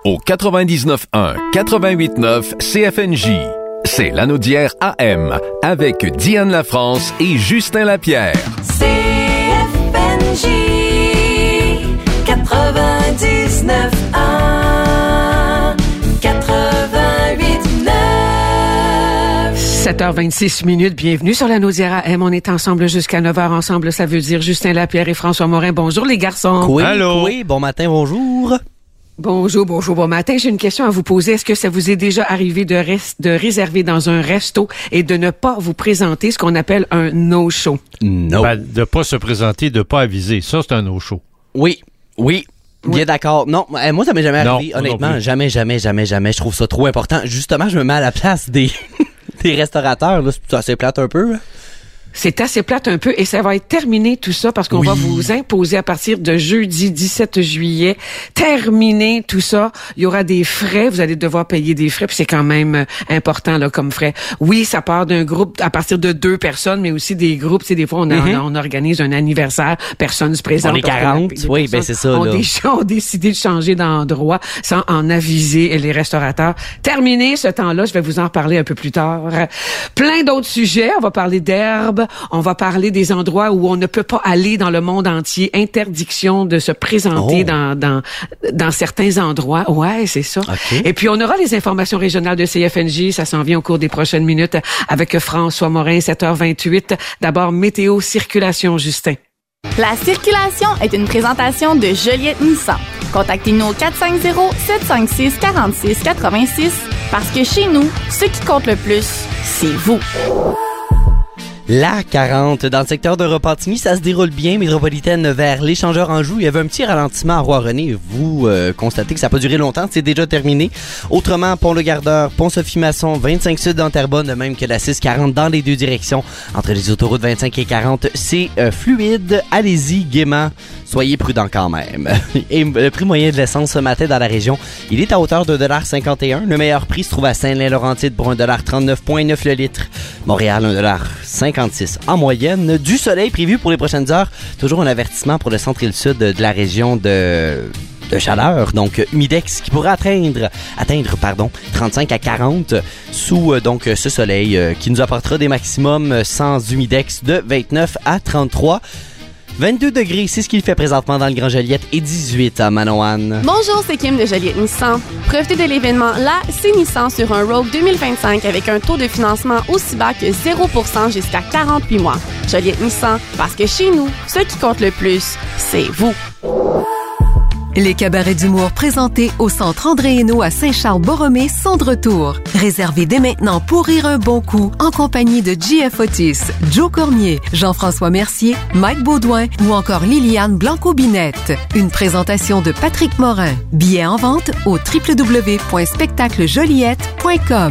au 99.1, 88.9 CFNJ. C'est l'Anaudière AM avec Diane Lafrance et Justin Lapierre. CFNJ 99.1, 88.9. 7h26, bienvenue sur l'Anaudière AM. On est ensemble jusqu'à 9h ensemble, ça veut dire Justin Lapierre et François Morin. Bonjour les garçons. Oui, allô. Oui, bon matin, bonjour. Bonjour, bon matin. J'ai une question à vous poser. Est-ce que ça vous est déjà arrivé de réserver dans un resto et de ne pas vous présenter, ce qu'on appelle un no-show? Non. Ben, de pas se présenter, de pas aviser. Ça, c'est un no-show. Oui. Bien d'accord. Non, moi, ça m'est jamais arrivé. Non, Honnêtement, non jamais. Je trouve ça trop important. Justement, je me mets à la place des restaurateurs. Là, c'est assez plate un peu. Hein? C'est assez plate un peu et ça va être terminé tout ça parce qu'on va vous imposer à partir de jeudi 17 juillet. Terminer tout ça. Il y aura des frais. Vous allez devoir payer des frais puis c'est quand même important là comme frais. Oui, ça part d'un groupe à partir de 2 personnes mais aussi des groupes. Tu sais, des fois, on organise un anniversaire. Personne se présente. On est 40. Oui, ben c'est ça. On a décidé de changer d'endroit sans en aviser les restaurateurs. Terminé ce temps-là. Je vais vous en reparler un peu plus tard. Plein d'autres sujets. On va parler d'herbes. On va parler des endroits où on ne peut pas aller dans le monde entier. Interdiction de se présenter dans certains endroits. Ouais, c'est ça. Okay. Et puis, on aura les informations régionales de CFNJ. Ça s'en vient au cours des prochaines minutes avec François Morin, 7h28. D'abord, météo, circulation, Justin. La circulation est une présentation de Joliette Nissan. Contactez-nous au 450-756-4686 parce que chez nous, ce qui compte le plus, c'est vous. La 40, dans le secteur de Repentigny, ça se déroule bien. Métropolitaine vers l'Échangeur Anjou, il y avait un petit ralentissement à Roi-René. Vous constatez que ça n'a pas duré longtemps, c'est déjà terminé. Autrement, Pont-le-Gardeur, Pont-Sophie-Masson, 25 Sud dans Terrebonne, de même que la 640 dans les deux directions. Entre les autoroutes 25 et 40, c'est fluide. Allez-y gaiement, soyez prudents quand même. Et le prix moyen de l'essence ce matin dans la région, il est à hauteur de 1,51 $. Le meilleur prix se trouve à Saint-Laurentide pour 1,39,9 $ le litre. Montréal, 1,56 $ en moyenne. Du soleil prévu pour les prochaines heures. Toujours un avertissement pour le centre et le sud de la région de chaleur. Donc, humidex qui pourra atteindre 35 à 40 sous ce soleil qui nous apportera des maximums sans humidex de 29 à 33. 22 degrés, c'est ce qu'il fait présentement dans le Grand Joliette et 18 à Manoan. Bonjour, c'est Kim de Joliette Nissan. Profitez de l'événement Là, c'est Nissan sur un Rogue 2025 avec un taux de financement aussi bas que 0% jusqu'à 48 mois. Joliette Nissan, parce que chez nous, ce qui compte le plus, c'est vous. Les cabarets d'humour présentés au Centre André Hainaut à Saint-Charles-Borromée sont de retour. Réservez dès maintenant pour rire un bon coup en compagnie de J.F. Otis, Joe Cormier, Jean-François Mercier, Mike Baudouin ou encore Liliane Blanco-Binette. Une présentation de Patrick Morin. Billets en vente au www.spectaclejoliette.com.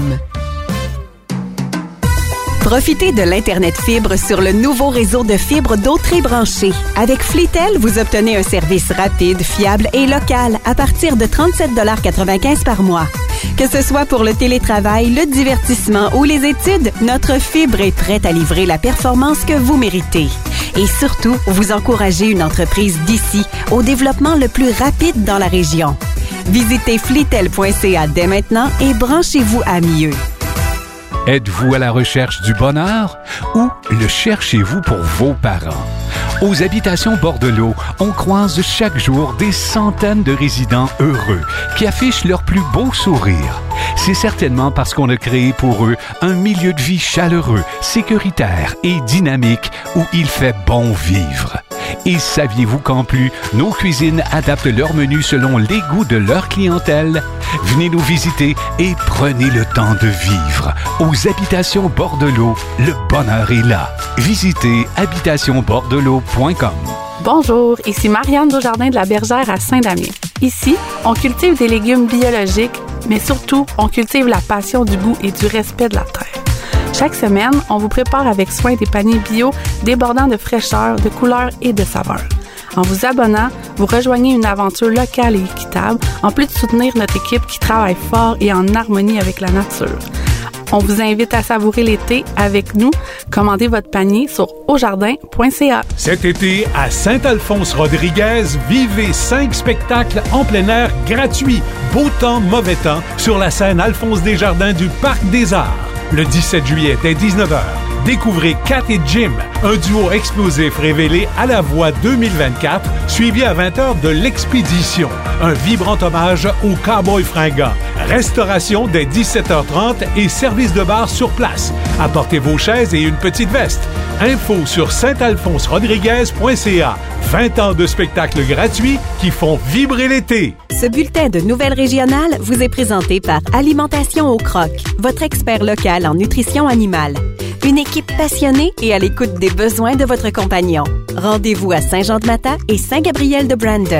Profitez de l'Internet fibre sur le nouveau réseau de fibres d'Autrey branché. Avec Flitel, vous obtenez un service rapide, fiable et local à partir de 37,95 $ par mois. Que ce soit pour le télétravail, le divertissement ou les études, notre fibre est prête à livrer la performance que vous méritez. Et surtout, vous encouragez une entreprise d'ici au développement le plus rapide dans la région. Visitez flitel.ca dès maintenant et branchez-vous à mieux. Êtes-vous à la recherche du bonheur ou le cherchez-vous pour vos parents? Aux Habitations Bordelot, on croise chaque jour des centaines de résidents heureux qui affichent leur plus beau sourire. C'est certainement parce qu'on a créé pour eux un milieu de vie chaleureux, sécuritaire et dynamique où il fait bon vivre. Et saviez-vous qu'en plus, nos cuisines adaptent leur menu selon les goûts de leur clientèle? Venez nous visiter et prenez le temps de vivre. Aux Habitations Bordelot, le bonheur est là. Visitez habitationbordelot.com. Bonjour, ici Marianne Beaujardin de la Bergère à Saint-Damien. Ici, on cultive des légumes biologiques, mais surtout, on cultive la passion du goût et du respect de la terre. Chaque semaine, on vous prépare avec soin des paniers bio débordant de fraîcheur, de couleurs et de saveurs. En vous abonnant, vous rejoignez une aventure locale et équitable, en plus de soutenir notre équipe qui travaille fort et en harmonie avec la nature. On vous invite à savourer l'été avec nous. Commandez votre panier sur aujardin.ca. Cet été, à Saint-Alphonse-Rodriguez, vivez 5 spectacles en plein air gratuits. Beau temps, mauvais temps, sur la scène Alphonse Desjardins du Parc des Arts. Le 17 juillet, dès 19h, découvrez Kat et Jim, un duo explosif révélé à la voix 2024, suivi à 20h de L'Expédition, un vibrant hommage aux cowboys fringants. Restauration dès 17h30 et service de bar sur place. Apportez vos chaises et une petite veste. Info sur saint-alphonse-rodriguez.ca. 20 ans de spectacles gratuits qui font vibrer l'été. Ce bulletin de nouvelles régionales vous est présenté par Alimentation au Croc, votre expert local en nutrition animale. Une équipe passionnée et à l'écoute des besoins de votre compagnon. Rendez-vous à Saint-Jean-de-Mata et Saint-Gabriel-de-Brandon.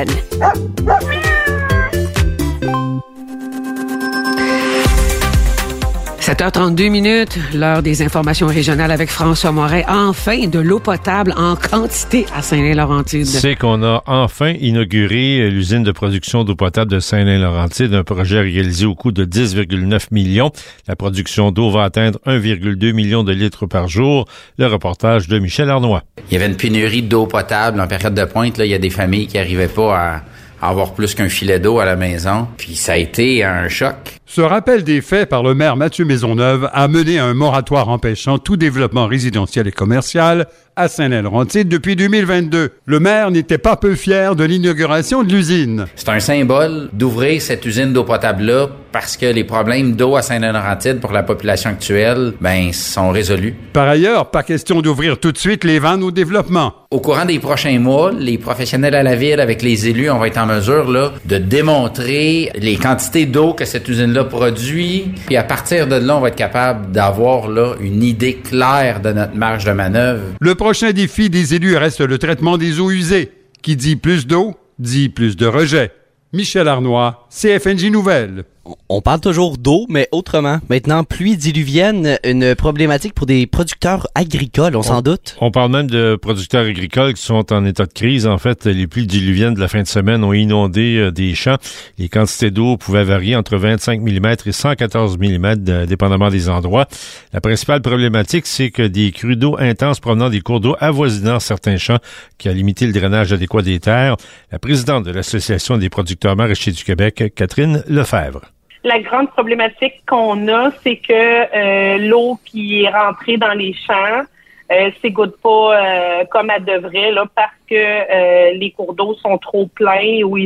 7h32, l'heure des informations régionales avec François Morin. Enfin, de l'eau potable en quantité à Saint-Lin-Laurentide. C'est qu'on a enfin inauguré l'usine de production d'eau potable de Saint-Lin-Laurentide, un projet réalisé au coût de 10,9 millions. La production d'eau va atteindre 1,2 million de litres par jour. Le reportage de Michel Arnois. Il y avait une pénurie d'eau potable en période de pointe. Là, il y a des familles qui n'arrivaient pas à avoir plus qu'un filet d'eau à la maison. Puis ça a été un choc. Ce rappel des faits par le maire Mathieu Maisonneuve a mené à un moratoire empêchant tout développement résidentiel et commercial à Saint-Lin-Laurentide depuis 2022. Le maire n'était pas peu fier de l'inauguration de l'usine. C'est un symbole d'ouvrir cette usine d'eau potable-là parce que les problèmes d'eau à Saint-Lin-Laurentide pour la population actuelle, sont résolus. Par ailleurs, pas question d'ouvrir tout de suite les vannes au développement. Au courant des prochains mois, les professionnels à la ville, avec les élus, on va être en mesure de démontrer les quantités d'eau que cette usine-là produit. Puis à partir de là, on va être capable d'avoir une idée claire de notre marge de manœuvre. Le prochain défi des élus reste le traitement des eaux usées. Qui dit plus d'eau, dit plus de rejets. Michel Arnois, CFNJ Nouvelles. On parle toujours d'eau, mais autrement. Maintenant, pluie diluvienne, une problématique pour des producteurs agricoles, on s'en doute. On parle même de producteurs agricoles qui sont en état de crise. En fait, les pluies diluviennes de la fin de semaine ont inondé des champs. Les quantités d'eau pouvaient varier entre 25 mm et 114 mm, dépendamment des endroits. La principale problématique, c'est que des crues d'eau intenses provenant des cours d'eau avoisinant certains champs qui a limité le drainage adéquat des terres. La présidente de l'Association des producteurs maraîchers du Québec, Catherine Lefebvre. La grande problématique qu'on a, c'est que l'eau qui est rentrée dans les champs s'égoutte pas comme elle devrait, là, parce que les cours d'eau sont trop pleins ou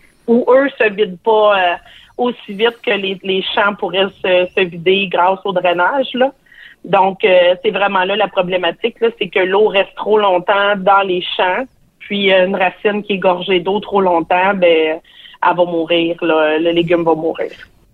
eux se vident pas aussi vite que les champs pourraient se vider grâce au drainage, là. Donc, c'est vraiment là la problématique, là, c'est que l'eau reste trop longtemps dans les champs, puis une racine qui est gorgée d'eau trop longtemps, elle va mourir, là, le légume va mourir.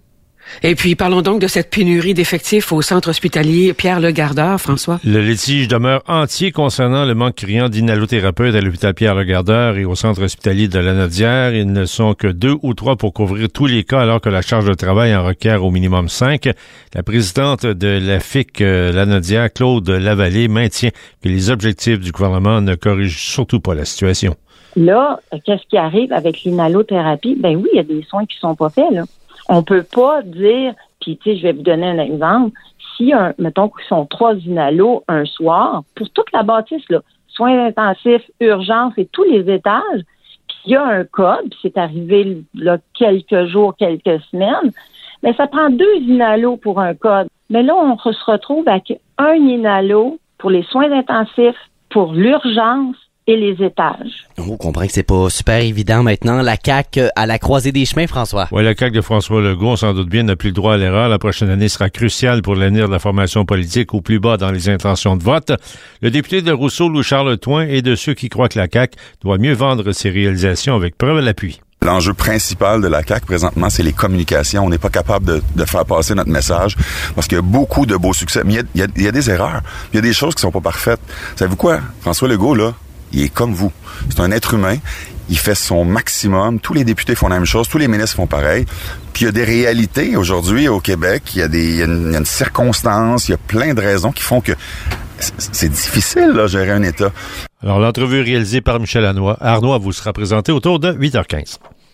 Et puis, parlons donc de cette pénurie d'effectifs au centre hospitalier Pierre-Le-Gardeur, François. Le litige demeure entier concernant le manque criant d'inhalothérapeutes à l'hôpital Pierre-Le-Gardeur et au centre hospitalier de Lanaudière. Ils ne sont que 2 ou 3 pour couvrir tous les cas, alors que la charge de travail en requiert au minimum 5. La présidente de la FIC Lanaudière, Claude Lavallée, maintient que les objectifs du gouvernement ne corrigent surtout pas la situation. Là, qu'est-ce qui arrive avec l'inhalothérapie? Ben oui, il y a des soins qui sont pas faits, là. On peut pas dire, puis tu sais, je vais vous donner un exemple, si, mettons qu'ils sont 3 inalos un soir, pour toute la bâtisse, là, soins intensifs, urgences et tous les étages, puis il y a un code, puis c'est arrivé là, quelques jours, quelques semaines, mais ça prend 2 inalos pour un code. Mais là, on se retrouve avec un inalo pour les soins intensifs, pour l'urgence, et les étages. On comprend que c'est pas super évident maintenant. La CAQ à la croisée des chemins, François. Oui, la CAQ de François Legault, on s'en doute bien, n'a plus le droit à l'erreur. La prochaine année sera cruciale pour l'avenir de la formation politique au plus bas dans les intentions de vote. Le député de Rousseau, Louis-Charles Toin, est de ceux qui croient que la CAQ doit mieux vendre ses réalisations avec preuve à l'appui. L'enjeu principal de la CAQ présentement, c'est les communications. On n'est pas capable de faire passer notre message parce qu'il y a beaucoup de beaux succès. Mais il y a des erreurs. Il y a des choses qui sont pas parfaites. Savez-vous quoi? François Legault, là, il est comme vous. C'est un être humain. Il fait son maximum. Tous les députés font la même chose. Tous les ministres font pareil. Puis il y a des réalités aujourd'hui au Québec. Il y a une circonstance. Il y a plein de raisons qui font que c'est difficile, là, gérer un État. Alors, l'entrevue réalisée par Michel Arnois vous sera présentée autour de 8h15.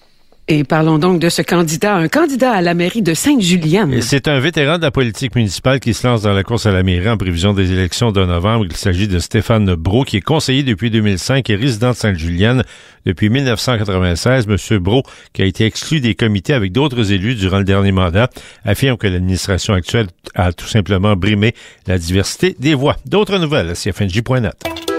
Et parlons donc de ce candidat, un candidat à la mairie de Sainte-Julienne. Et c'est un vétéran de la politique municipale qui se lance dans la course à la mairie en prévision des élections de novembre. Il s'agit de Stéphane Brault, qui est conseiller depuis 2005 et résident de Sainte-Julienne depuis 1996. Monsieur Brault, qui a été exclu des comités avec d'autres élus durant le dernier mandat, affirme que l'administration actuelle a tout simplement brimé la diversité des voix. D'autres nouvelles à CFNJ.net.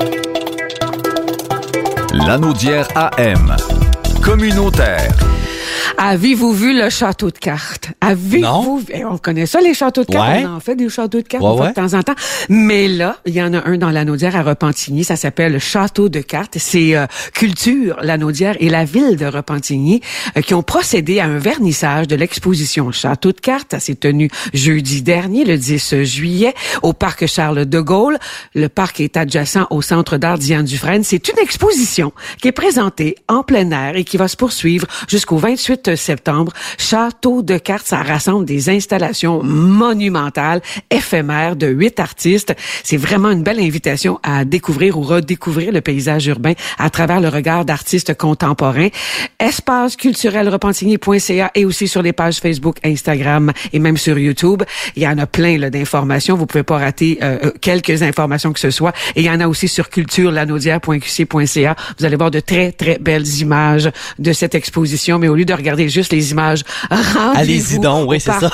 Lanaudière AM. Communautaire. Avez-vous vu le château de cartes? Avez-vous vu? On connaît ça, les châteaux de cartes. Ouais. On en fait des châteaux de cartes Ouais. de temps en temps. Mais là, il y en a un dans Lanaudière à Repentigny. Ça s'appelle le château de cartes. C'est Culture Lanaudière et la ville de Repentigny qui ont procédé à un vernissage de l'exposition Château de cartes. Ça s'est tenu jeudi dernier, le 10 juillet, au parc Charles de Gaulle. Le parc est adjacent au Centre d'art Diane Dufresne. C'est une exposition qui est présentée en plein air et qui va se poursuivre jusqu'au 28 septembre. Château de cartes, ça rassemble des installations monumentales, éphémères de 8 artistes. C'est vraiment une belle invitation à découvrir ou redécouvrir le paysage urbain à travers le regard d'artistes contemporains. Espace culturel repentigny.ca et aussi sur les pages Facebook, Instagram et même sur YouTube. Il y en a plein là, d'informations. Vous pouvez pas rater quelques informations que ce soit. Et il y en a aussi sur culturelanaudière.qc.ca. Vous allez voir de très, très belles images de cette exposition. Mais au lieu de regarder juste les images, allez-y donc, oui, c'est ça.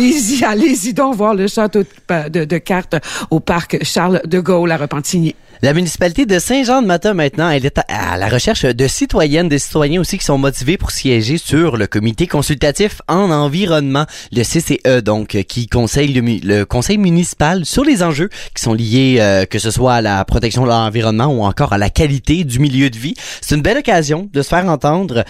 Allez-y donc voir le château de cartes au parc Charles de Gaulle à Repentigny. La municipalité de Saint-Jean-de-Matha, maintenant, elle est à la recherche de citoyennes, de citoyens aussi qui sont motivés pour siéger sur le comité consultatif en environnement, le CCE, donc, qui conseille le conseil municipal sur les enjeux qui sont liés, que ce soit à la protection de l'environnement ou encore à la qualité du milieu de vie. C'est une belle occasion de se faire entendre,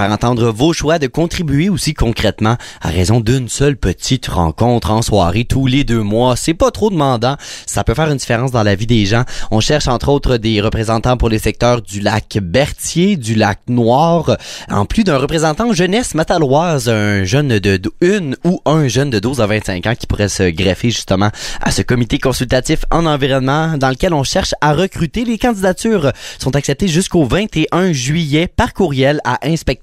vos choix, de contribuer aussi concrètement à raison d'une seule petite rencontre en soirée tous les 2 mois. C'est pas trop demandant. Ça peut faire une différence dans la vie des gens. On cherche entre autres des représentants pour les secteurs du lac Berthier, du lac Noir, en plus d'un représentant jeunesse mataloise, un jeune de un jeune de 12 à 25 ans qui pourrait se greffer justement à ce comité consultatif en environnement dans lequel on cherche à recruter. Les candidatures sont acceptées jusqu'au 21 juillet par courriel à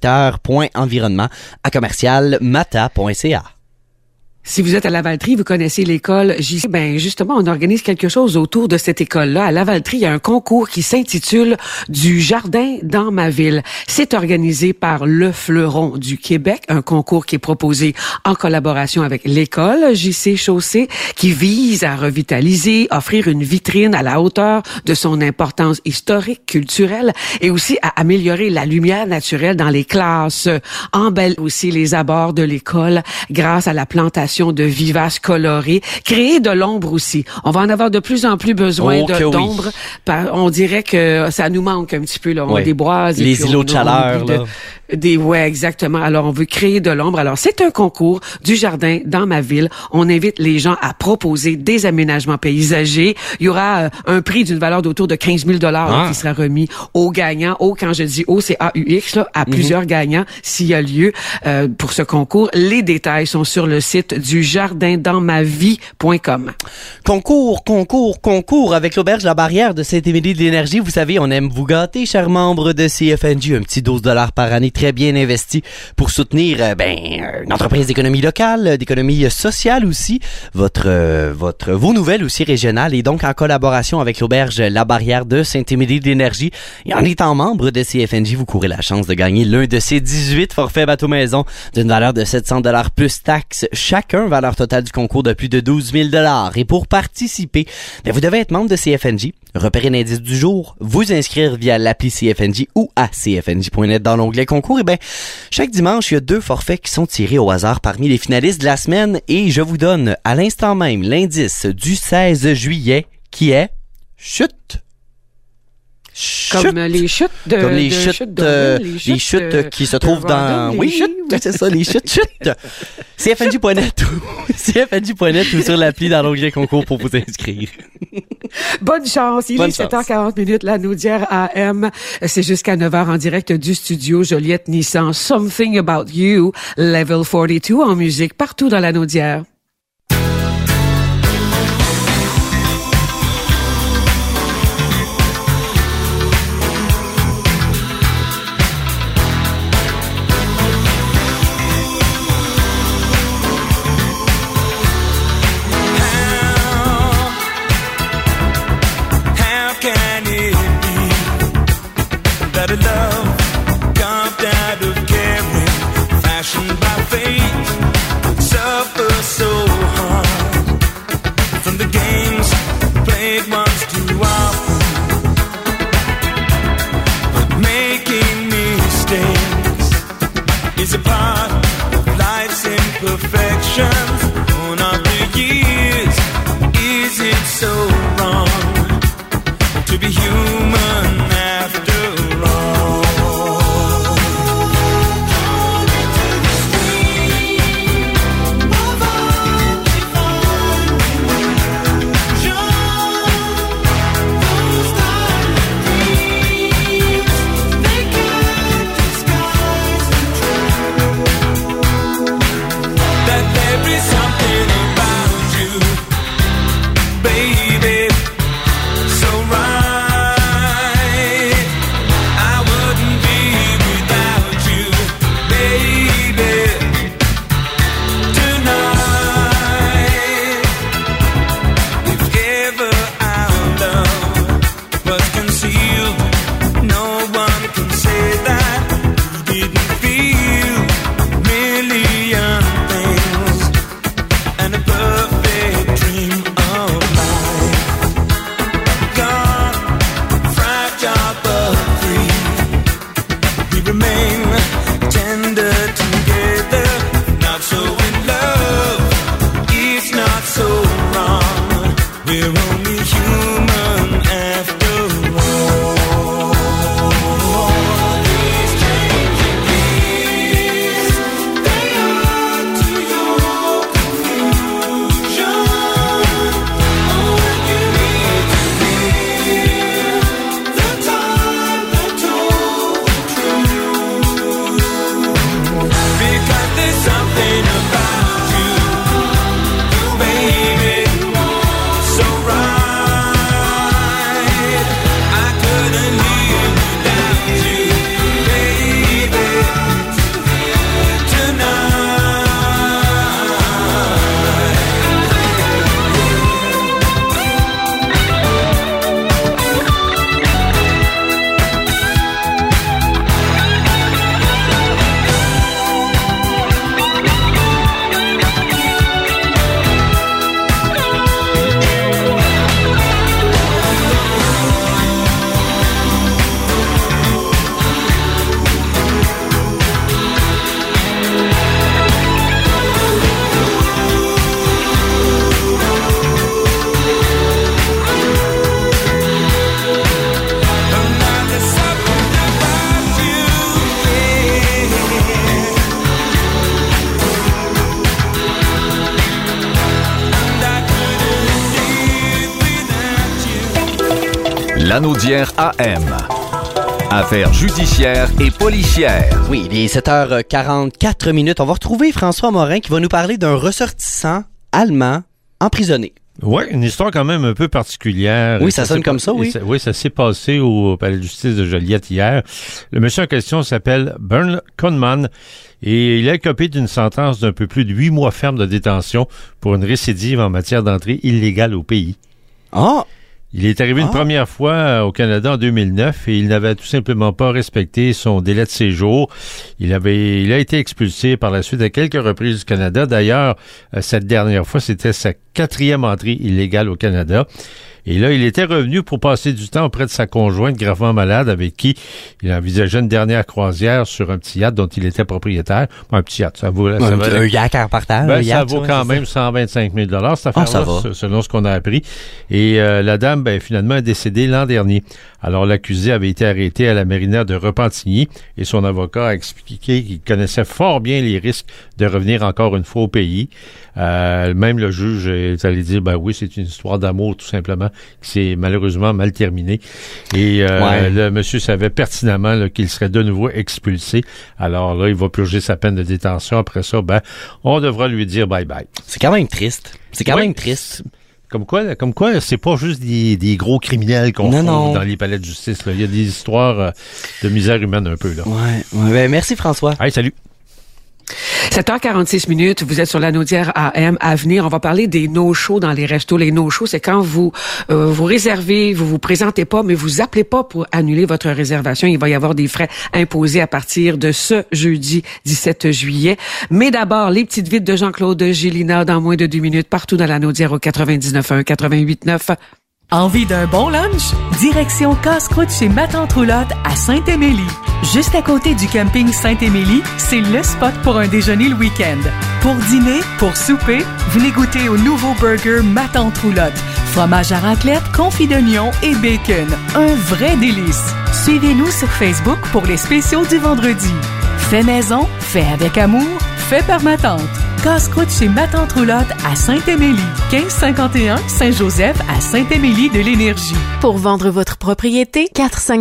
inspecteur.environnement@commercial-mata.ca. Si vous êtes à Lavaltrie, vous connaissez l'école JC. Ben justement, on organise quelque chose autour de cette école-là. À Lavaltrie, il y a un concours qui s'intitule Du jardin dans ma ville. C'est organisé par Le Fleuron du Québec, un concours qui est proposé en collaboration avec l'école JC Chaussée, qui vise à revitaliser, offrir une vitrine à la hauteur de son importance historique, culturelle, et aussi à améliorer la lumière naturelle dans les classes, embellir aussi les abords de l'école grâce à la plantation de vivaces colorées, créer de l'ombre aussi. On va en avoir de plus en plus besoin d'ombre. On dirait que ça nous manque un petit peu là. On déboise. Les îlots de chaleur là. Ouais, exactement. Alors, on veut créer de l'ombre. Alors, c'est un concours du jardin dans ma ville. On invite les gens à proposer des aménagements paysagers. Il y aura un prix d'une valeur d'autour de 15 000 $ qui sera remis aux gagnants. Quand je dis c'est AUX, là, à plusieurs gagnants s'il y a lieu pour ce concours. Les détails sont sur le site du jardindansmavie.com. Concours avec l'Auberge La Barrière de Saint-Émilie de l'Énergie. Vous savez, on aime vous gâter, chers membres de CFNJ. Un petit 12 $ par année très bien investi pour soutenir une entreprise d'économie locale, d'économie sociale aussi, vos nouvelles aussi régionales, et donc en collaboration avec l'Auberge La Barrière de Saint-Émilie de l'Énergie. Et en étant membre de CFNJ, vous courez la chance de gagner l'un de ces 18 forfaits bateau maison d'une valeur de 700 $ plus taxes chacun, valeur totale du concours de plus de 12 000 $. Et pour participer, vous devez être membre de CFNJ, repérer l'indice du jour, vous inscrire via l'appli CFNJ ou à cfnj.net dans l'onglet concours. Et chaque dimanche, il y a 2 forfaits qui sont tirés au hasard parmi les finalistes de la semaine, et je vous donne à l'instant même l'indice du 16 juillet qui est chute. Comme les chutes les chutes qui se trouvent dans... Oui, c'est ça, les chutes. CFNJ.net ou sur l'appli dans l'onglet concours pour vous inscrire. Bonne chance. Il est 7h40, Lanaudière AM. C'est jusqu'à 9h en direct du studio Joliette Nissan. Something About You, Level 42 en musique partout dans Lanaudière. imperfections on after years. Is it so wrong to be human after all? Lanaudière AM. Affaires judiciaires et policières. Oui, il est 7h44 minutes. On va retrouver François Morin qui va nous parler d'un ressortissant allemand emprisonné. Oui, une histoire quand même un peu particulière. Oui, ça sonne comme ça, oui. Oui, ça s'est passé au palais de justice de Joliette hier. Le monsieur en question s'appelle Bernd Kohnmann et il a écopé d'une sentence d'un peu plus de 8 mois ferme de détention pour une récidive en matière d'entrée illégale au pays. Ah! Il est arrivé une première fois au Canada en 2009 et il n'avait tout simplement pas respecté son délai de séjour. Il a été expulsé par la suite à quelques reprises du Canada. D'ailleurs, cette dernière fois, c'était sa 4e entrée illégale au Canada. Et là, il était revenu pour passer du temps auprès de sa conjointe gravement malade avec qui il envisageait une dernière croisière sur un petit yacht dont il était propriétaire. Un petit yacht, ça vaut... un yacht en partage. Ça vaut quand même 125 000 cette affaire-là, selon ce qu'on a appris. Et la dame, finalement, est décédée l'an dernier. Alors, l'accusé avait été arrêté à la marina de Repentigny et son avocat a expliqué qu'il connaissait fort bien les risques de revenir encore une fois au pays. Même le juge est allé dire, oui, c'est une histoire d'amour, tout simplement, qui s'est malheureusement mal terminée. Et le monsieur savait pertinemment qu'il serait de nouveau expulsé. Alors là, il va purger sa peine de détention. Après ça, on devra lui dire bye-bye. C'est quand même triste. C'est quand même triste. Comme quoi, c'est pas juste des gros criminels qu'on trouve dans les palais de justice. Là. Il y a des histoires de misère humaine un peu. Là. Ouais. Merci François. Hey, salut. 7h46 minutes, vous êtes sur Lanaudière AM. À venir, on va parler des no-shows dans les restos. Les no-shows, c'est quand vous réservez, vous présentez pas, mais vous appelez pas pour annuler votre réservation. Il va y avoir des frais imposés à partir de ce jeudi 17 juillet. Mais d'abord, les petites vites de Jean-Claude Gélina dans moins de 2 minutes, partout dans Lanaudière au 99.1, 88.9. Envie d'un bon lunch? Direction Casse-Croûte chez Ma Tante Roulotte à Saint-Émilie. Juste à côté du camping Saint-Émilie, c'est le spot pour un déjeuner le week-end. Pour dîner, pour souper, venez goûter au nouveau burger Ma Tante Roulotte. Fromage à raclette, confit d'oignon et bacon. Un vrai délice. Suivez-nous sur Facebook pour les spéciaux du vendredi. Fait maison, fait avec amour, fait par ma tante. Casse-croûte chez Ma Tante Roulotte à Saint-Émilie. 1551 Saint-Joseph à Saint-Émilie de l'Énergie. Pour vendre votre propriété,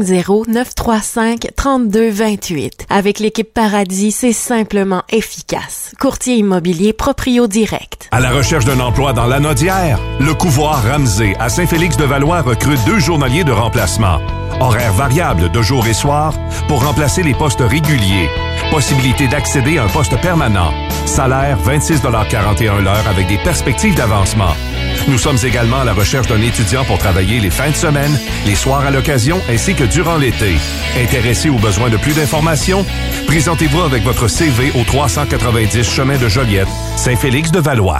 450-935-3228. Avec l'équipe Paradis, c'est simplement efficace. Courtier immobilier Proprio Direct. À la recherche d'un emploi dans l'Anaudière, le couvoir Ramsey à Saint-Félix-de-Valois recrute 2 journaliers de remplacement. Horaires variables de jour et soir pour remplacer les postes réguliers. Possibilité d'accéder à un poste permanent. Salaire 26,41 l'heure avec des perspectives d'avancement. Nous sommes également à la recherche d'un étudiant pour travailler les fins de semaine, les soirs à l'occasion ainsi que durant l'été. Intéressé ou besoin de plus d'informations? Présentez-vous avec votre CV au 390 chemin de Joliette, Saint-Félix-de-Valois.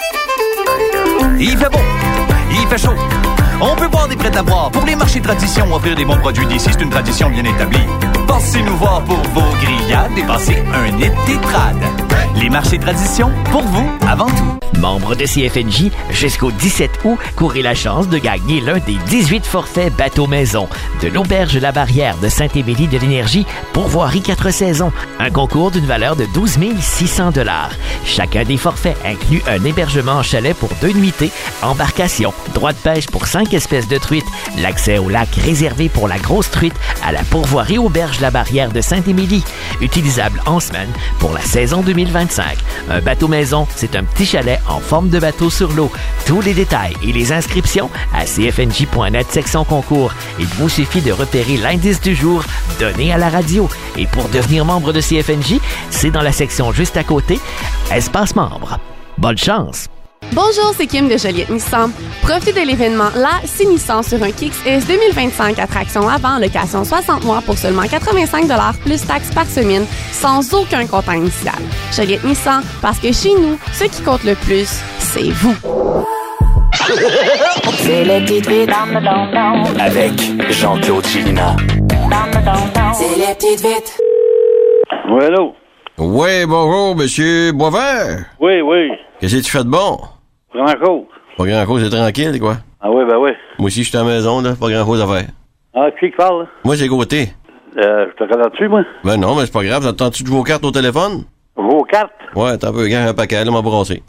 Il fait beau, il fait chaud. On peut boire des prêts-à-boire. Pour les marchés tradition, offrir des bons produits d'ici, c'est une tradition bien établie. Passez nous voir pour vos grillades et passez un été trad. Les marchés tradition, pour vous, avant tout. Membre de CFNJ, jusqu'au 17 août, courez la chance de gagner l'un des 18 forfaits bateau-maison de l'Auberge La Barrière de Saint-Émilie de l'Énergie, pourvoirie 4 saisons. Un concours d'une valeur de 12 600 $. Chacun des forfaits inclut un hébergement en chalet pour 2 nuitées, embarcation, droit de pêche pour 5 espèces de truites, l'accès au lac réservé pour la grosse truite à la pourvoirie Auberge La Barrière de Saint-Émilie, utilisable en semaine pour la saison 2025. Un bateau-maison, c'est un petit chalet en forme de bateau sur l'eau. Tous les détails et les inscriptions à cfnj.net section concours. Il vous suffit de repérer l'indice du jour donné à la radio. Et pour devenir membre de CFNJ, c'est dans la section juste à côté, espace membre. Bonne chance! Bonjour, c'est Kim de Joliette Nissan. Profitez de l'événement La C'est Nissan sur un Kicks S 2025 attraction avant, location 60 mois pour seulement 85 $ plus taxes par semaine, sans aucun comptant initial. Joliette Nissan, parce que chez nous, ce qui compte le plus, c'est vous. C'est les petites vites avec Jean-Claude Chilina. C'est les petites vites. Oui, allô? Oui, bonjour, monsieur Boisvert. Oui, oui. Qu'est-ce que tu fais de bon? Pas grand-chose. Pas grand-chose, c'est tranquille, quoi. Ah oui, ben oui. Moi aussi, je suis à la maison, là, pas grand-chose à faire. Ah, qui parle, là? Moi, c'est Gauthier. Je te connais dessus, moi? Ben non, mais c'est pas grave. T'entends-tu de vos cartes au téléphone? Vos cartes? Ouais, t'as un peu, gars, un paquet, là, m'a brassé.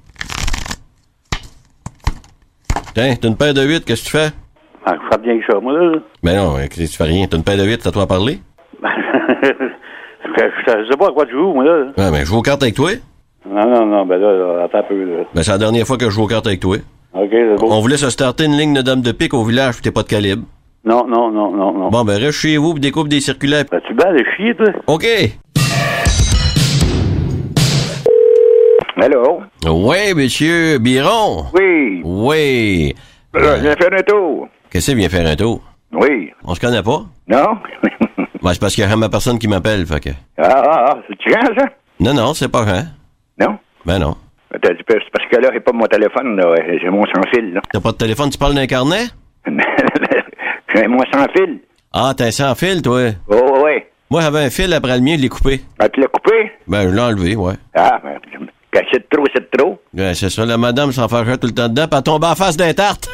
Tiens, t'as une paire de 8, qu'est-ce que tu fais? Ah, je fais bien que ça, moi, là. Ben non, tu fais rien. T'as une paire de 8, t'as toi à parler? Je sais pas à quoi tu joues, moi, là. Ouais, ben, je joue aux cartes avec toi. Non, ben là, attends un peu, là. Ben, c'est la dernière fois que je joue aux cartes avec toi. OK, c'est bon. On voulait se starter une ligne de dames de pique au village, pis t'es pas de calibre. Non. Bon, ben, reste chez vous pis découpe des circulaires. Ben, tu bats les chier, toi? OK. Allô? Oui, monsieur Biron. Oui. Oui. Je viens faire un tour. Qu'est-ce que vient faire un tour? Oui. On se connaît pas? Non. Ben, c'est parce qu'il y a ma personne qui m'appelle, fait que... c'est Jean, ça? Non, c'est pas Jean. Non? Ben non. T'as dit, c'est parce que là, j'ai pas mon téléphone, là. J'ai mon sans-fil, là. T'as pas de téléphone, tu parles d'un carnet? J'ai mon sans-fil. Ah, t'as un sans-fil, toi? Oh, ouais. Moi, j'avais un fil après le mien, je l'ai coupé. Ah, tu l'as coupé? Ben, je l'ai enlevé, ouais. Ah, ben, c'est trop, c'est trop. Ben, c'est ça, la madame s'en fait tout le temps dedans, pis elle tombe en face d'un tarte.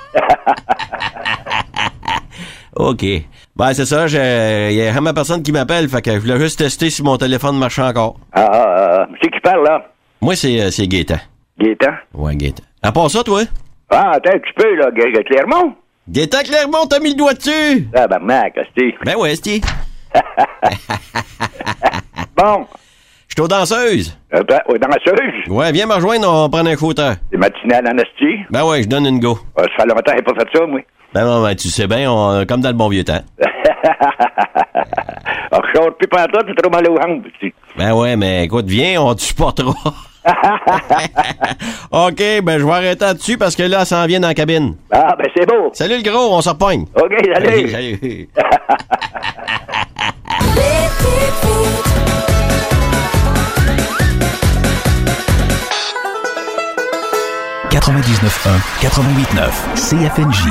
OK. Ben, c'est ça, il y a ma personne qui m'appelle, fait que je voulais juste tester si mon téléphone marchait encore. C'est qui parle, là? Moi, c'est Gaétan. Gaétan? Ouais, Gaétan. À part ça, toi? Ah, attends un petit peu, là, Clermont? Gaétan Clermont, t'as mis le doigt dessus? Ah, ben, mec, Asti. Ben ouais, Asti. Bon. Je suis aux danseuses. Aux danseuses? Ouais, viens me rejoindre, on prend un fauteuil. C'est matinal en Asti? Ben ouais, je donne une go. Ça fait longtemps que j'ai pas fait ça, moi. Ben non, ben tu sais bien, comme dans le bon vieux temps. Je sors plus par toi, c'est trop mal aux jambes. Ben ouais, mais écoute, viens, on te supportera. OK, ben je vais arrêter là-dessus parce que là, ça s'en vient dans la cabine. Ah, ben c'est beau. Salut le gros, on se repogne. OK, salut. Salut. 99.1, 88.9, CFNJ.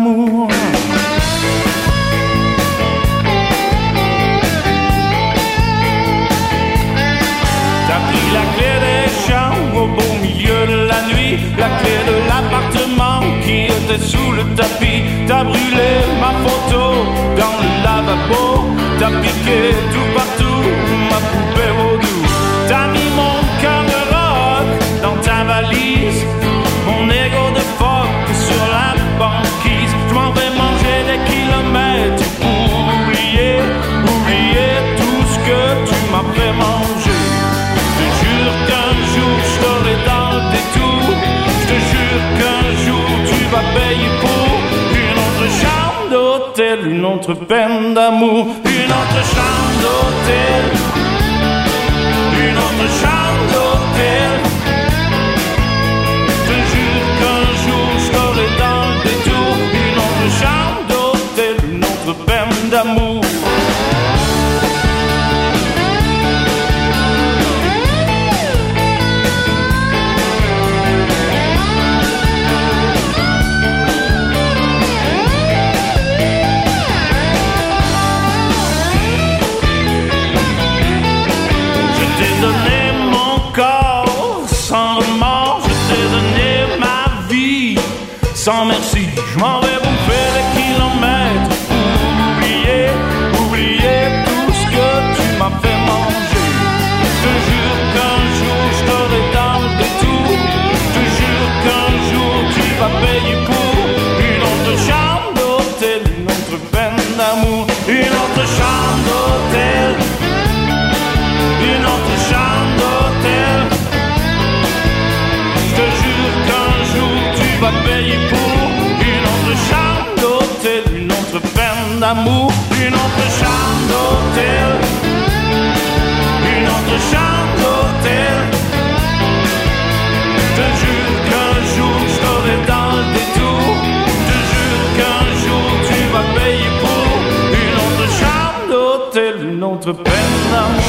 d'amour. T'as pris la clé des chambres au beau milieu de la nuit, la clé de l'appartement qui était sous le tapis. T'as brûlé ma photo dans le lavabo, t'as piqué tout partout ma poupée vaudou. T'as mis mon cœur de rock dans ta valise, mon ego de phoque sur la banquise. Je m'en vais manger des kilomètres pour oublier tout ce que tu m'as fait manger. Je te jure qu'un jour je serai dans le détour. Je te jure qu'un jour tu vas payer pour une autre chambre d'hôtel, une autre peine d'amour, une autre chambre d'hôtel, une autre chambre d'hôtel. Je te jure qu'un jour je serai dans le détour, une autre chambre d'hôtel, une autre peine d'amour. Sans merci, je m'en vais bouffer des kilomètres pour oublier tout ce que tu m'as fait manger. Je te jure qu'un jour je serai dans le détour. Je te jure qu'un jour tu vas payer pour une autre chambre d'hôtel, une autre peine d'amour, une autre chambre d'hôtel, une autre chambre d'hôtel. Je te jure qu'un jour tu vas payer pour une autre chambre d'hôtel, une autre peine d'amour, une autre chambre d'hôtel, une autre chambre d'hôtel. Je te jure qu'un jour je serai dans le détour. Je te jure qu'un jour tu vas payer pour une autre chambre d'hôtel, une autre peine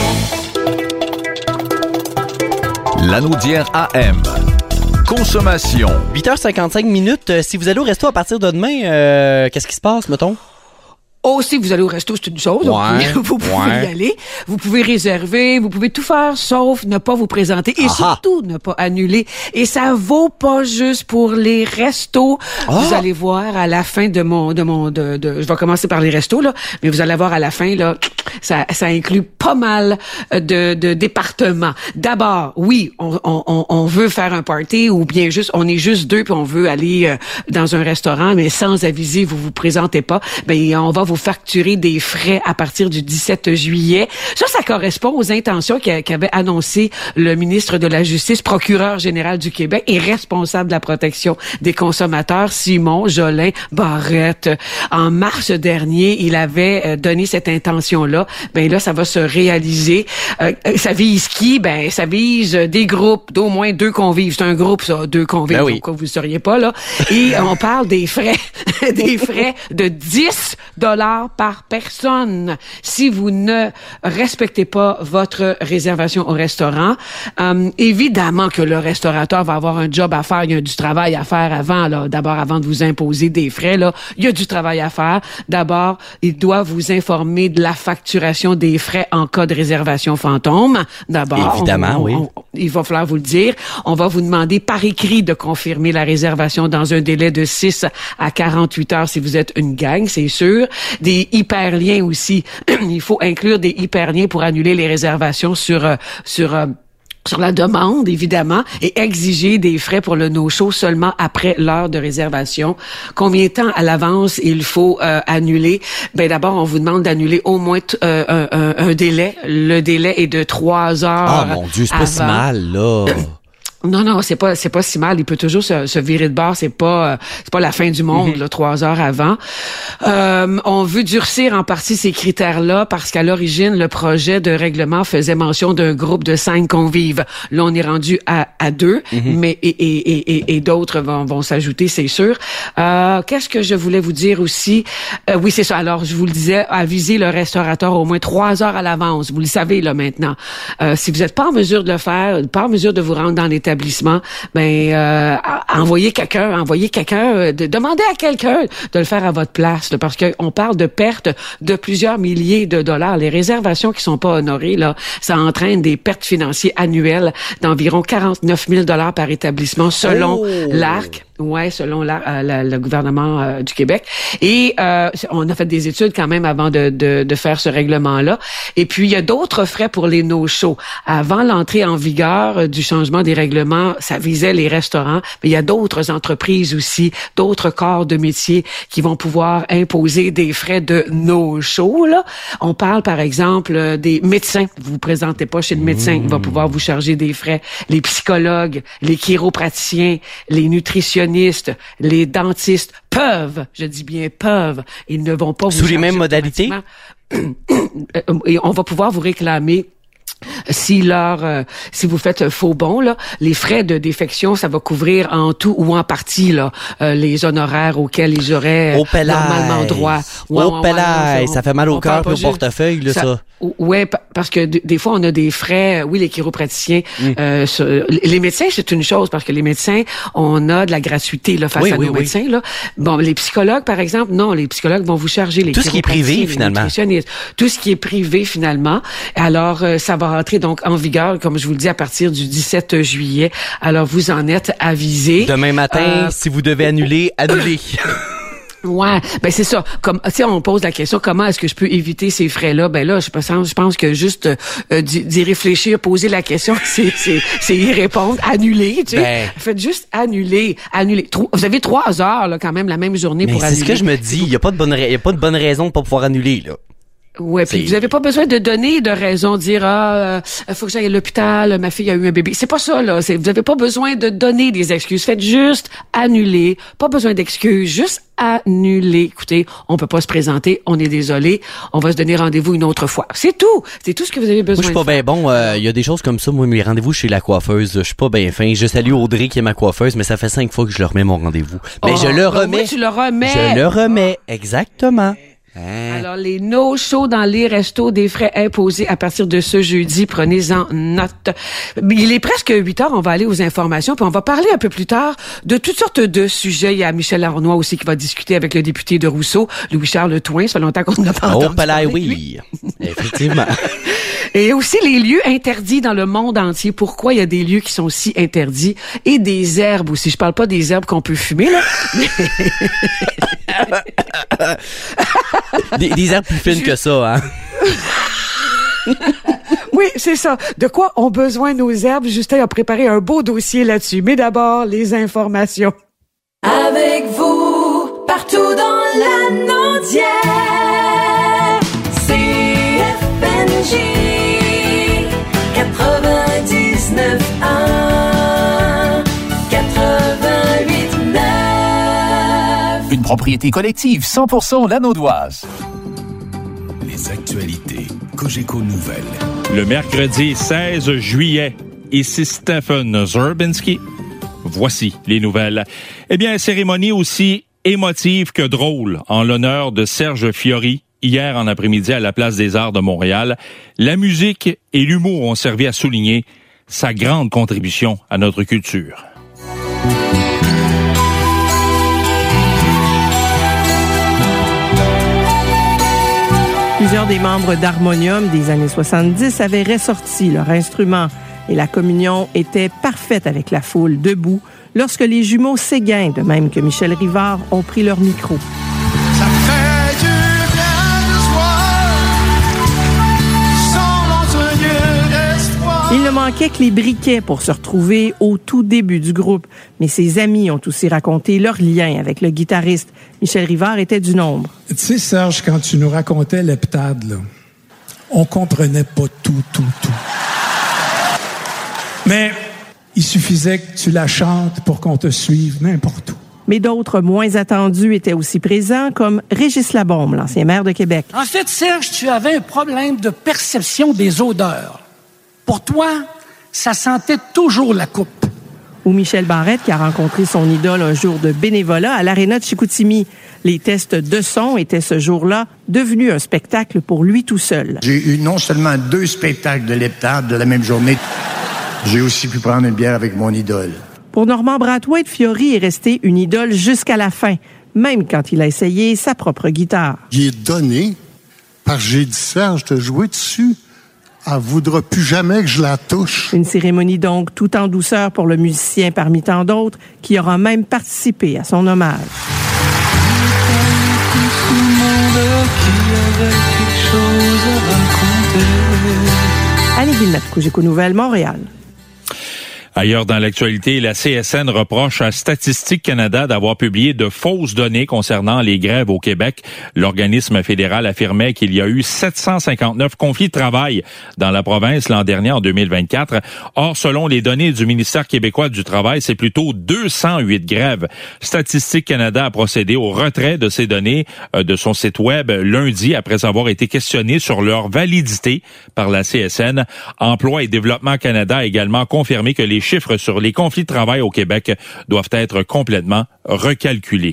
d'amour. Lanaudière AM. Consommation. 8h55 minutes. Si vous allez au resto à partir de demain, qu'est-ce qui se passe, mettons? Oh, si vous allez au resto, c'est une chose. Vous pouvez y aller. Vous pouvez réserver. Vous pouvez tout faire sauf ne pas vous présenter. Et surtout, ne pas annuler. Et ça vaut pas juste pour les restos. Vous allez voir à la fin de je vais commencer par les restos, là. Mais vous allez voir à la fin, là, ça inclut pas mal de départements. D'abord, oui, on veut faire un party ou bien juste, on est juste deux puis on veut aller dans un restaurant, mais sans aviser, vous vous présentez pas. Ben, on va vous facturer des frais à partir du 17 juillet. Ça correspond aux intentions qu'avait annoncé le ministre de la Justice, procureur général du Québec et responsable de la protection des consommateurs, Simon Jolin Barrette. En mars dernier, il avait donné cette intention-là. Ben là, ça va se réaliser. Ça vise qui? Ben, ça vise des groupes d'au moins 2 convives. C'est un groupe, ça, 2 convives. Ben oui. Vous ne seriez pas, là. Et on parle des frais, des frais de $10 par personne si vous ne respectez pas votre réservation au restaurant. Évidemment que le restaurateur va avoir un job à faire, il y a du travail à faire avant, là. D'abord, avant de vous imposer des frais, là, il y a du travail à faire. D'abord, il doit vous informer de la facturation des frais en cas de réservation fantôme. D'abord, évidemment, oui. Il va falloir vous le dire. On va vous demander par écrit de confirmer la réservation dans un délai de 6 à 48 heures si vous êtes une gang, c'est sûr. Des hyperliens aussi. Il faut inclure des hyperliens pour annuler les réservations sur la demande, évidemment, et exiger des frais pour le no-show seulement après l'heure de réservation. Combien de temps à l'avance il faut annuler? Ben d'abord, on vous demande d'annuler au moins un délai. Le délai est de 3 heures. Ah mon Dieu, c'est pas si mal, là. Non, c'est pas si mal. Il peut toujours se virer de bord. C'est pas la fin du monde, là, 3 heures avant. On veut durcir en partie ces critères-là parce qu'à l'origine, le projet de règlement faisait mention d'un groupe de 5 convives. Là, on est rendu à 2, mais et d'autres vont s'ajouter, c'est sûr. Qu'est-ce que je voulais vous dire aussi? Oui, c'est ça. Alors, je vous le disais, avisez le restaurateur au moins 3 heures à l'avance. Vous le savez, là, maintenant. Si vous n'êtes pas en mesure de le faire, pas en mesure de vous rendre dans l'établissement, établissement, envoyez quelqu'un, demandez à quelqu'un de le faire à votre place, là, parce qu'on parle de pertes de plusieurs milliers de dollars. Les réservations qui sont pas honorées, là, ça entraîne des pertes financières annuelles d'environ 49 000 dollars par établissement selon l'ARC. Ouais, selon le gouvernement du Québec. Et on a fait des études quand même avant de faire ce règlement-là. Et puis, il y a d'autres frais pour les no-shows. Avant l'entrée en vigueur du changement des règlements, ça visait les restaurants, mais il y a d'autres entreprises aussi, d'autres corps de métier qui vont pouvoir imposer des frais de no-show, là. On parle, par exemple, des médecins. Vous vous présentez pas chez le médecin, il va pouvoir vous charger des frais. Les psychologues, les chiropraticiens, les nutritionnistes, les dentistes peuvent, je dis bien peuvent, ils ne vont pas vous sous les mêmes modalités. Et on va pouvoir vous réclamer si vous faites faux bon, là, les frais de défection, ça va couvrir en tout ou en partie là les honoraires auxquels ils auraient normalement droit. Ça fait mal au cœur et au portefeuille, là, ça. Ouais, parce que des fois on a des frais. Oui, les chiropraticiens, les médecins, c'est une chose parce que les médecins, on a de la gratuité là face à nos médecins là. Bon, les psychologues, par exemple, non, les psychologues vont vous charger les tout ce qui est privé finalement. Tout ce qui est privé finalement. Alors ça va rentrer donc en vigueur, comme je vous le dis, à partir du 17 juillet. Alors vous en êtes avisés. Demain matin, si vous devez annuler, annulez. Ouais, ben c'est ça. Comme si on pose la question, comment est-ce que je peux éviter ces frais-là? Ben là, je pense que juste d'y réfléchir, poser la question, c'est y répondre, annuler. Tu sais, faites juste annuler. Vous avez 3 heures là quand même la même journée pour annuler. C'est ce que je me dis. Il y a pas de bonne raison de pas pouvoir annuler là. Ouais, puis vous avez pas besoin de donner de raison, dire faut que j'aille à l'hôpital, ma fille a eu un bébé. C'est pas ça là. Vous avez pas besoin de donner des excuses. Faites juste annuler. Pas besoin d'excuses, juste annuler. Écoutez, on peut pas se présenter, on est désolé. On va se donner rendez-vous une autre fois. C'est tout. C'est tout ce que vous avez besoin. Moi, je suis pas bien bon. Il y a des choses comme ça. Moi, mes rendez-vous chez la coiffeuse, je suis pas bien fin. Je salue Audrey qui est ma coiffeuse, mais ça fait 5 fois que je leur remets mon rendez-vous. Mais je le remets. Oui, tu le remets. Je le remets, exactement. Alors, les no-shows dans les restos, des frais imposés à partir de ce jeudi. Prenez-en note. Il est presque 8 heures. On va aller aux informations. Puis on va parler un peu plus tard de toutes sortes de sujets. Il y a Michel Arnois aussi qui va discuter avec le député de Rousseau, Louis-Charles Touin. Ça fait longtemps qu'on n'a pas entendu parler. Oui. Effectivement. Et aussi les lieux interdits dans le monde entier. Pourquoi il y a des lieux qui sont si interdits? Et des herbes aussi. Je parle pas des herbes qu'on peut fumer, là. Des herbes plus fines que ça, hein? Oui, c'est ça. De quoi ont besoin nos herbes? Justin a préparé un beau dossier là-dessus. Mais d'abord, les informations. Avec vous, partout dans la Naudière, CFNJ 99.1 88.9. Une propriété collective 100% lanaudoise. Les actualités Cogeco Nouvelles. Le mercredi 16 juillet, ici Stephen Zerbinski. Voici les nouvelles. Eh bien, cérémonie aussi émotive que drôle en l'honneur de Serge Fiori hier en après-midi à la Place des Arts de Montréal. La musique et l'humour ont servi à souligner sa grande contribution à notre culture. Plusieurs des membres d'Harmonium des années 70 avaient ressorti leur instrument et la communion était parfaite avec la foule debout lorsque les jumeaux Séguin, de même que Michel Rivard, ont pris leur micro. Ça fait du bien de soir, sans lieu d'espoir. Il ne manquait que les briquets pour se retrouver au tout début du groupe, mais ses amis ont aussi raconté leur lien avec le guitariste. Michel Rivard était du nombre. Tu sais, Serge, quand tu nous racontais l'heptade, là, on comprenait pas tout. Mais il suffisait que tu la chantes pour qu'on te suive n'importe où. Mais d'autres moins attendus étaient aussi présents, comme Régis Labaume, l'ancien maire de Québec. En fait, Serge, tu avais un problème de perception des odeurs. Pour toi, ça sentait toujours la coupe. Ou Michel Barrette, qui a rencontré son idole un jour de bénévolat à l'aréna de Chicoutimi. Les tests de son étaient ce jour-là devenus un spectacle pour lui tout seul. J'ai eu non seulement 2 spectacles de l'heptade de la même journée. J'ai aussi pu prendre une bière avec mon idole. Pour Normand Brathwaite, Fiori est resté une idole jusqu'à la fin, même quand il a essayé sa propre guitare. Il est donné, parce que j'ai dit, Serge, te jouer dessus. Elle voudra plus jamais que je la touche. Une cérémonie donc tout en douceur pour le musicien parmi tant d'autres qui aura même participé à son hommage. Annie Guillemette, Cogeco Nouvelles, Montréal. Ailleurs dans l'actualité, la CSN reproche à Statistique Canada d'avoir publié de fausses données concernant les grèves au Québec. L'organisme fédéral affirmait qu'il y a eu 759 conflits de travail dans la province l'an dernier, en 2024. Or, selon les données du ministère québécois du Travail, c'est plutôt 208 grèves. Statistique Canada a procédé au retrait de ces données de son site web lundi après avoir été questionné sur leur validité par la CSN. Emploi et Développement Canada a également confirmé que les chiffres sur les conflits de travail au Québec doivent être complètement recalculés.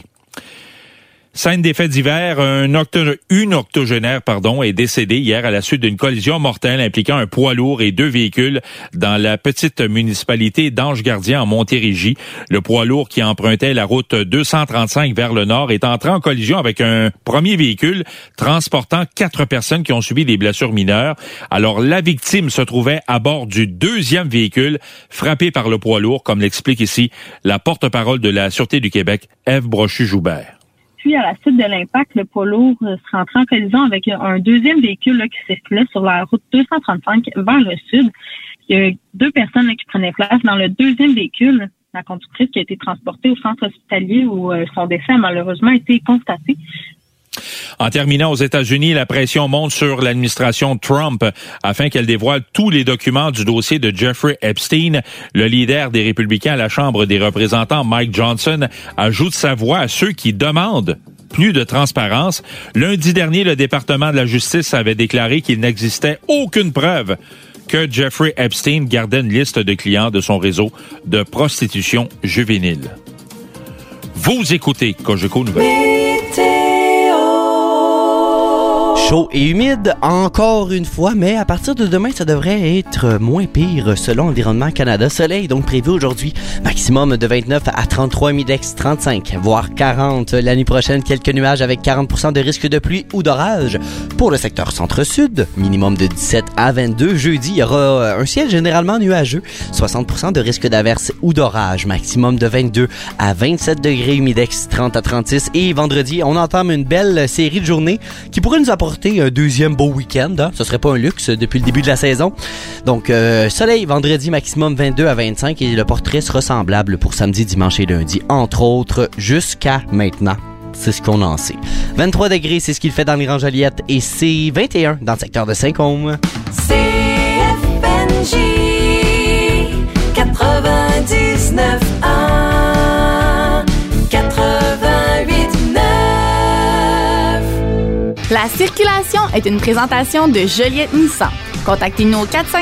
Scène des faits divers, une octogénaire est décédée hier à la suite d'une collision mortelle impliquant un poids lourd et 2 véhicules dans la petite municipalité d'Ange-Gardien en Montérégie. Le poids lourd qui empruntait la route 235 vers le nord est entré en collision avec un premier véhicule transportant 4 personnes qui ont subi des blessures mineures. Alors la victime se trouvait à bord du deuxième véhicule frappé par le poids lourd, comme l'explique ici la porte-parole de la Sûreté du Québec, Ève Brochu-Joubert. Puis, à la suite de l'impact, le poids lourd se rentre en collision avec un deuxième véhicule qui circulait sur la route 235 vers le sud. Il y a 2 personnes qui prenaient place dans le deuxième véhicule. La conductrice qui a été transportée au centre hospitalier où son décès a malheureusement été constaté. En terminant, aux États-Unis, la pression monte sur l'administration Trump afin qu'elle dévoile tous les documents du dossier de Jeffrey Epstein. Le leader des Républicains à la Chambre des représentants, Mike Johnson, ajoute sa voix à ceux qui demandent plus de transparence. Lundi dernier, le département de la Justice avait déclaré qu'il n'existait aucune preuve que Jeffrey Epstein gardait une liste de clients de son réseau de prostitution juvénile. Vous écoutez Cogeco Nouvelles. Chaud et humide, encore une fois, mais à partir de demain, ça devrait être moins pire selon Environnement Canada. Soleil donc prévu aujourd'hui, maximum de 29 à 33, Midex 35, voire 40. L'année prochaine, quelques nuages avec 40% de risque de pluie ou d'orage. Pour le secteur centre-sud, minimum de 17 à 22. Jeudi, il y aura un ciel généralement nuageux, 60% de risque d'averse ou d'orage, maximum de 22 à 27 degrés, Humidex 30 à 36. Et vendredi, on entame une belle série de journées qui pourrait nous apporter un deuxième beau week-end. Hein? Ce serait pas un luxe depuis le début de la saison. Donc, soleil, vendredi, maximum 22 à 25 et le portrait sera semblable pour samedi, dimanche et lundi, entre autres, jusqu'à maintenant. C'est ce qu'on en sait. 23 degrés, c'est ce qu'il fait dans les Grands-Joliette et c'est 21 dans le secteur de Saint-Côme. CFNJ 99.1 88.9. La circulation est une présentation de Joliette Nissan. Contactez-nous au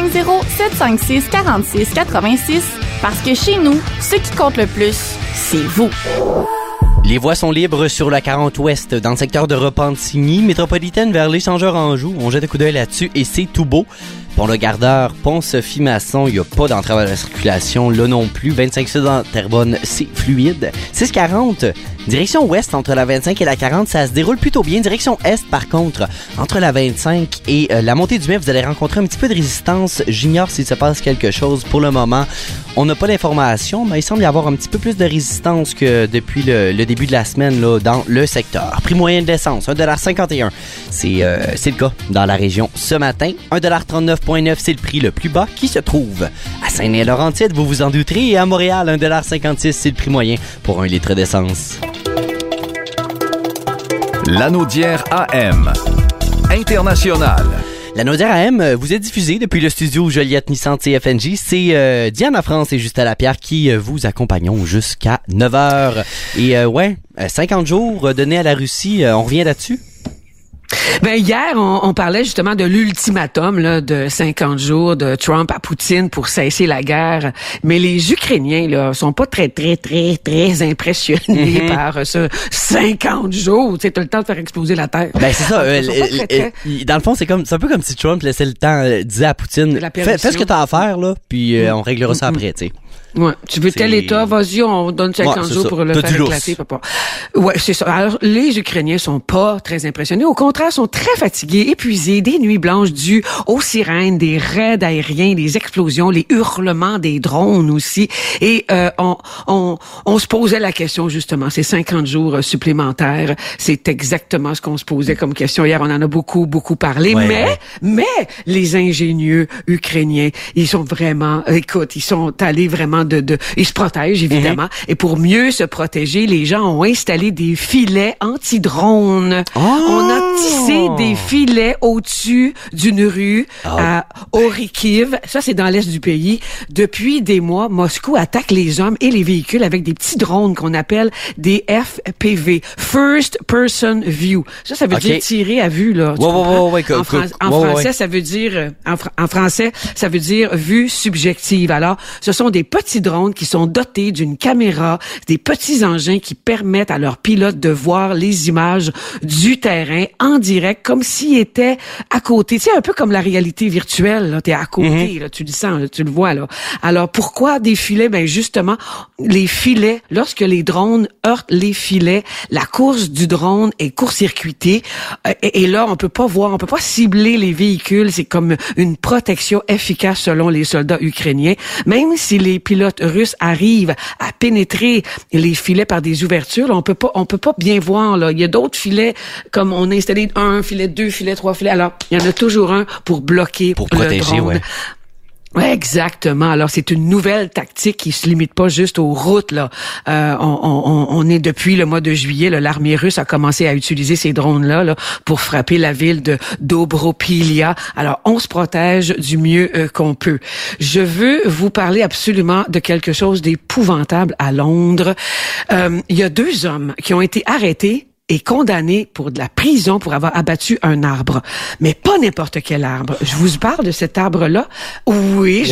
450-756-4686 parce que chez nous, ce qui compte le plus, c'est vous. Les voies sont libres sur la 40 Ouest dans le secteur de Repentigny, métropolitaine vers l'échangeur Anjou. On jette un coup d'œil là-dessus et c'est tout beau. Pont Le Gardeur, Pont Sophie-Masson, il n'y a pas d'entrave à la circulation, là non plus. 25 Sud en Terrebonne, c'est fluide. 640, direction ouest entre la 25 et la 40, ça se déroule plutôt bien. Direction est, par contre, entre la 25 et la montée du Mai, vous allez rencontrer un petit peu de résistance. J'ignore s'il se passe quelque chose pour le moment. On n'a pas d'informations, mais il semble y avoir un petit peu plus de résistance que depuis le début de la semaine là, dans le secteur. Prix moyen de l'essence, 1,51 $. C'est le cas dans la région ce matin. 1,39,9 $, c'est le prix le plus bas qui se trouve à Saint-Laurentide, vous vous en douterez. Et à Montréal, 1,56 $, c'est le prix moyen pour 1 litre d'essence. Lanaudière AM International. La Naudière AM vous est diffusée depuis le studio Joliette Nissan CFNJ. C'est Diane Lafrance et Justin Lapierre qui vous accompagnons jusqu'à 9h. Et 50 jours donnés à la Russie, on revient là-dessus? Ben hier, on parlait justement de l'ultimatum là, de 50 jours de Trump à Poutine pour cesser la guerre. Mais les Ukrainiens là sont pas très impressionnés par ce 50 jours. Tu sais, t'as le temps de faire exploser la terre. Ben c'est ça. Dans le fond, c'est un peu comme si Trump laissait le temps, disait à Poutine, fais ce que t'as à faire là, puis on réglera ça après, tu sais. Ouais, tu veux tel état, vas-y, on donne 50 jours pour le faire éclater, papa. Ouais, c'est ça. Alors, les Ukrainiens sont pas très impressionnés. Au contraire, sont très fatigués, épuisés, des nuits blanches dues aux sirènes, des raids aériens, des explosions, les hurlements des drones aussi. Et on se posait la question, justement, ces 50 jours supplémentaires, c'est exactement ce qu'on se posait comme question. Hier, on en a beaucoup parlé. Ouais. Mais les ingénieux Ukrainiens, ils sont vraiment, écoute, ils sont allés vraiment ils se protègent, évidemment. Et pour mieux se protéger, les gens ont installé des filets anti-drones. Oh! On a tissé des filets au-dessus d'une rue à Orikhiv. Ça, c'est dans l'est du pays. Depuis des mois, Moscou attaque les hommes et les véhicules avec des petits drones qu'on appelle des FPV. First Person View. Ça veut dire tirer à vue, là. En français, ça veut dire, en français, ça veut dire vue subjective. Alors, ce sont des petits drones qui sont dotés d'une caméra, des petits engins qui permettent à leurs pilotes de voir les images du terrain en direct, comme s'ils étaient à côté. Tu sais, un peu comme la réalité virtuelle, là. T'es à côté, là. Tu le sens, là, tu le vois, là. Alors, pourquoi des filets? Ben, justement, les filets, lorsque les drones heurtent les filets, la course du drone est court-circuitée. Et là, on peut pas cibler les véhicules. C'est comme une protection efficace selon les soldats ukrainiens. Même si les pilotes russes arrivent à pénétrer les filets par des ouvertures, là, on peut pas bien voir, là. Il y a d'autres filets, comme on a installé 1 filet, 2 filets, 3 filets. Alors, il y en a toujours un pour bloquer le protéger, drone. Ouais. Ouais, exactement. Alors, c'est une nouvelle tactique qui se limite pas juste aux routes, là. On est depuis le mois de juillet, là, l'armée russe a commencé à utiliser ces drones-là, là, pour frapper la ville de Dobropilia. Alors, on se protège du mieux qu'on peut. Je veux vous parler absolument de quelque chose d'épouvantable à Londres. Il y a 2 hommes qui ont été arrêtés et condamné pour de la prison pour avoir abattu un arbre. Mais pas n'importe quel arbre. Je vous parle de cet arbre-là. Oui.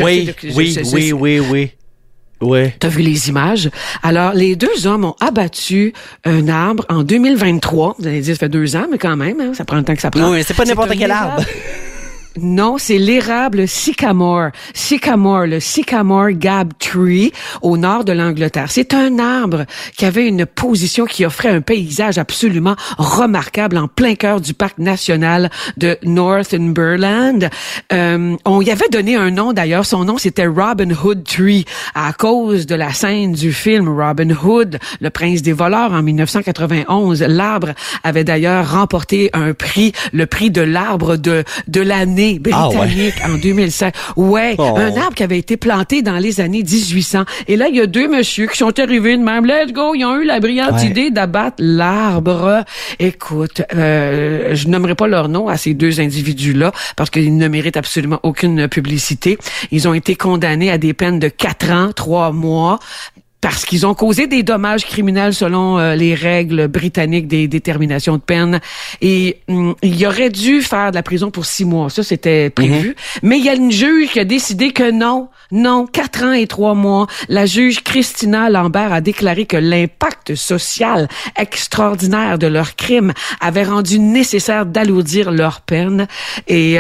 T'as vu les images? Alors, les 2 hommes ont abattu un arbre en 2023. Vous allez dire, ça fait 2 ans, mais quand même, hein, ça prend le temps que ça prend. Oui, mais c'est pas n'importe quel arbre. Non, c'est l'érable sycamore. Le sycamore gab tree au nord de l'Angleterre. C'est un arbre qui avait une position qui offrait un paysage absolument remarquable en plein cœur du parc national de Northumberland. On y avait donné un nom d'ailleurs. Son nom, c'était Robin Hood Tree à cause de la scène du film Robin Hood, le prince des voleurs en 1991. L'arbre avait d'ailleurs remporté un prix, le prix de l'arbre de l'année britannique en 2007. Ouais, un arbre qui avait été planté dans les années 1800. Et là, il y a 2 messieurs qui sont arrivés de même. Let's go! Ils ont eu la brillante idée d'abattre l'arbre. Écoute, je nommerai pas leur nom à ces 2 individus-là parce qu'ils ne méritent absolument aucune publicité. Ils ont été condamnés à des peines de 4 ans, 3 mois. Parce qu'ils ont causé des dommages criminels selon les règles britanniques des déterminations de peine. Et il aurait dû faire de la prison pour 6 mois. Ça, c'était prévu. Mais il y a une juge qui a décidé que non, 4 ans et 3 mois. La juge Christina Lambert a déclaré que l'impact social extraordinaire de leur crime avait rendu nécessaire d'alourdir leur peine. Et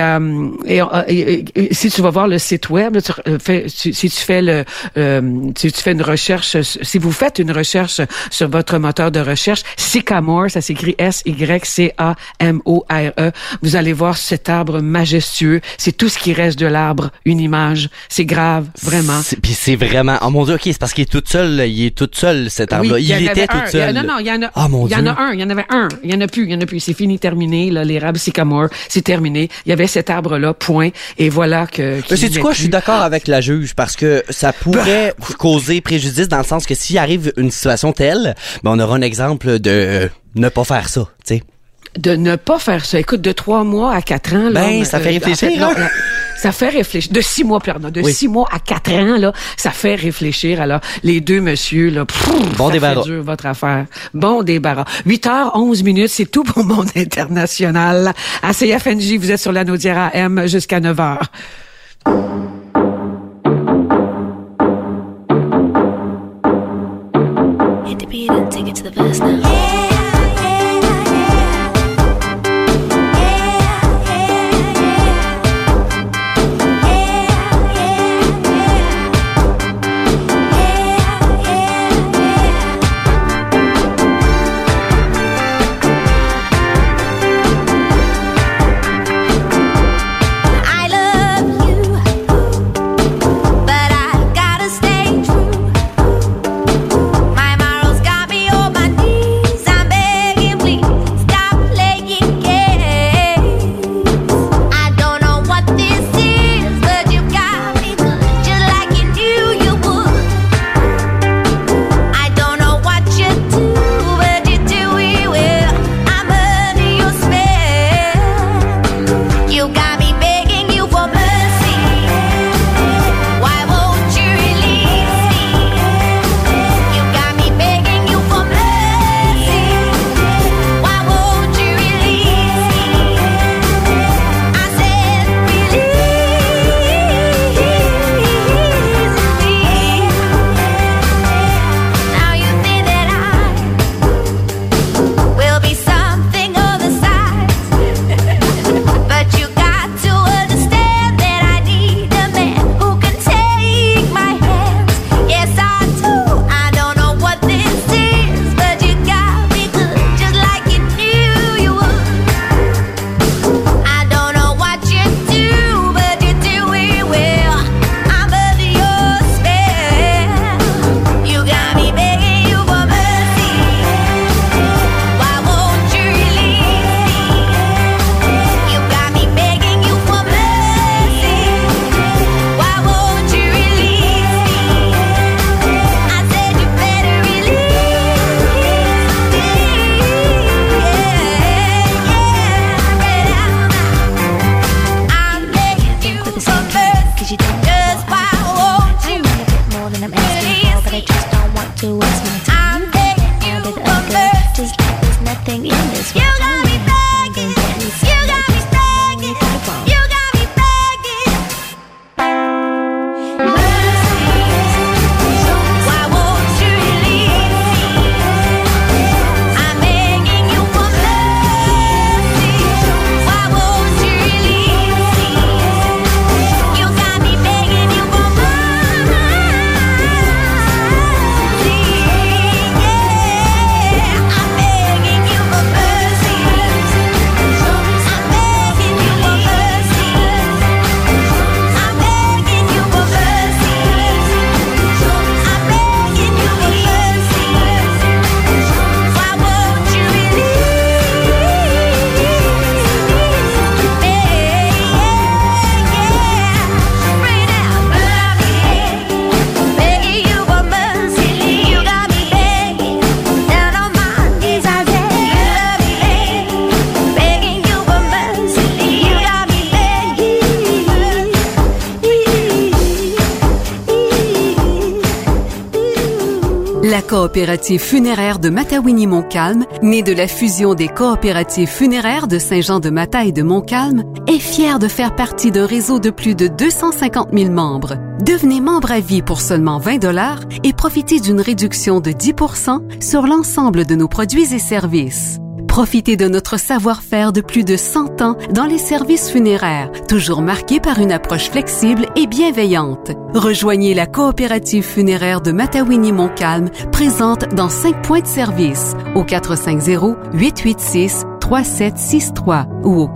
si tu vas voir le site web, si tu fais une recherche, si vous faites une recherche sur votre moteur de recherche, Sycamore, ça s'écrit Sycamore, vous allez voir cet arbre majestueux. C'est tout ce qui reste de l'arbre, une image. C'est grave, vraiment. Puis c'est vraiment, oh mon Dieu, ok, c'est parce qu'il est tout seul, cet arbre-là. Oui, il était tout seul. Il y en a un, il y en avait un. Il y en a plus. C'est fini, terminé, là, l'érable Sycamore, c'est terminé. Il y avait cet arbre-là, point. Et voilà que... C'est quoi, je suis d'accord avec la juge, parce que ça pourrait causer préjudice dans le sens que s'il arrive une situation telle, on aura un exemple de ne pas faire ça, tu sais. De ne pas faire ça. Écoute, de 3 mois à 4 ans... ça fait réfléchir. Ça fait réfléchir. De 6 mois, de 6 mois à 4 ans, là, ça fait réfléchir. Alors, les deux messieurs, là, bon débarras. Fait dur, votre affaire. Bon débarras. 8h11, c'est tout pour Monde International. À CFNJ, vous êtes sur la Naudière AM jusqu'à 9h. Hit the beat and take it to the verse now. La coopérative funéraire de Matawini-Montcalm, née de la fusion des coopératives funéraires de Saint-Jean-de-Mata et de Montcalm, est fière de faire partie d'un réseau de plus de 250 000 membres. Devenez membre à vie pour seulement 20 $ et profitez d'une réduction de 10 % sur l'ensemble de nos produits et services. Profitez de notre savoir-faire de plus de 100 ans dans les services funéraires, toujours marqués par une approche flexible et bienveillante. Rejoignez la coopérative funéraire de Matawini-Montcalm, présente dans 5 points de service, au 450-886-3763 ou au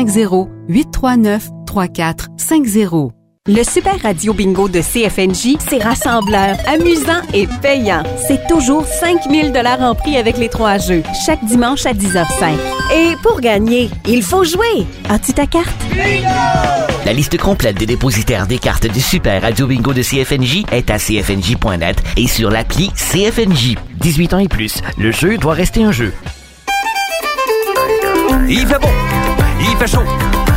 450-839-3450. Le Super Radio Bingo de CFNJ, c'est rassembleur, amusant et payant. C'est toujours 5 000 $ en prix avec les 3 jeux, chaque dimanche à 10h05. Et pour gagner, il faut jouer. As-tu ta carte? Bingo! La liste complète des dépositaires des cartes du Super Radio Bingo de CFNJ est à cfnj.net et sur l'appli CFNJ. 18 ans et plus, le jeu doit rester un jeu. Il fait beau, il fait chaud.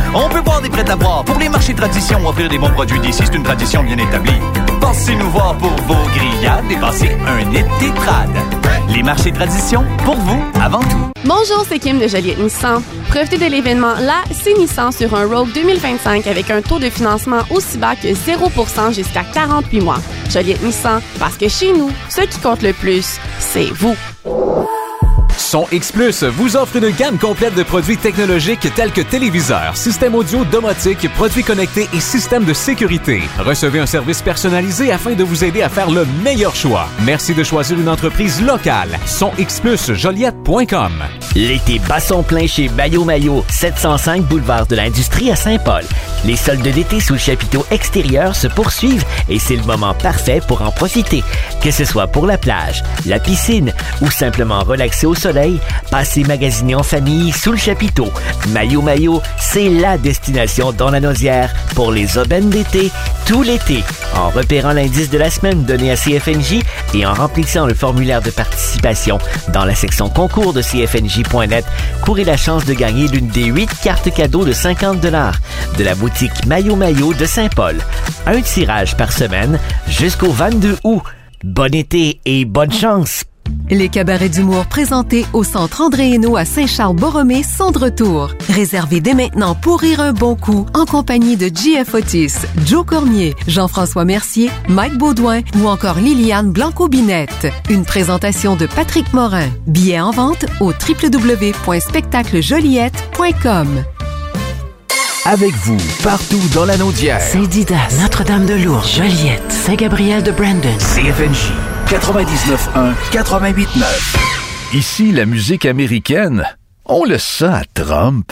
On peut boire des prêts-à-boire. Pour les marchés tradition, offrir des bons produits d'ici, c'est une tradition bien établie. Passez nous voir pour vos grillades et passez un été trad. Les marchés tradition, pour vous, avant tout. Bonjour, c'est Kim de Joliette Nissan. Profitez de l'événement La C'est Nissan sur un Rogue 2025 avec un taux de financement aussi bas que 0% jusqu'à 48 mois. Joliette Nissan, parce que chez nous, ce qui compte le plus, c'est vous. Son X Plus vous offre une gamme complète de produits technologiques tels que téléviseurs, systèmes audio domotiques, produits connectés et systèmes de sécurité. Recevez un service personnalisé afin de vous aider à faire le meilleur choix. Merci de choisir une entreprise locale. SonXPlusJoliette.com. L'été bat son plein chez Mayo, 705 boulevard de l'Industrie à Saint-Paul. Les soldes d'été sous le chapiteau extérieur se poursuivent et c'est le moment parfait pour en profiter. Que ce soit pour la plage, la piscine ou simplement relaxer au soleil, passez magasiner en famille sous le chapiteau. Mayo, c'est la destination dans la Naudière pour les aubaines d'été, tout l'été. En repérant l'indice de la semaine donné à CFNJ et en remplissant le formulaire de participation dans la section concours de CFNJ.net, courez la chance de gagner l'une des 8 cartes cadeaux de 50$ de la boutique Mayo de Saint-Paul. Un tirage par semaine jusqu'au 22 août. Bon été et bonne chance! Les cabarets d'humour présentés au Centre André Hainaut à Saint-Charles-Borromée sont de retour. Réservez dès maintenant pour rire un bon coup en compagnie de JF Otis, Joe Cormier, Jean-François Mercier, Mike Baudouin ou encore Liliane Blanco-Binette. Une présentation de Patrick Morin. Billets en vente au www.spectaclejoliette.com. Avec vous, partout dans la Naudière. Saint-Didas, Notre-Dame-de-Lourdes, Joliette, Saint-Gabriel de Brandon. CFNJ 99.1, 88.9. Ici, la musique américaine, on le sent à Trump.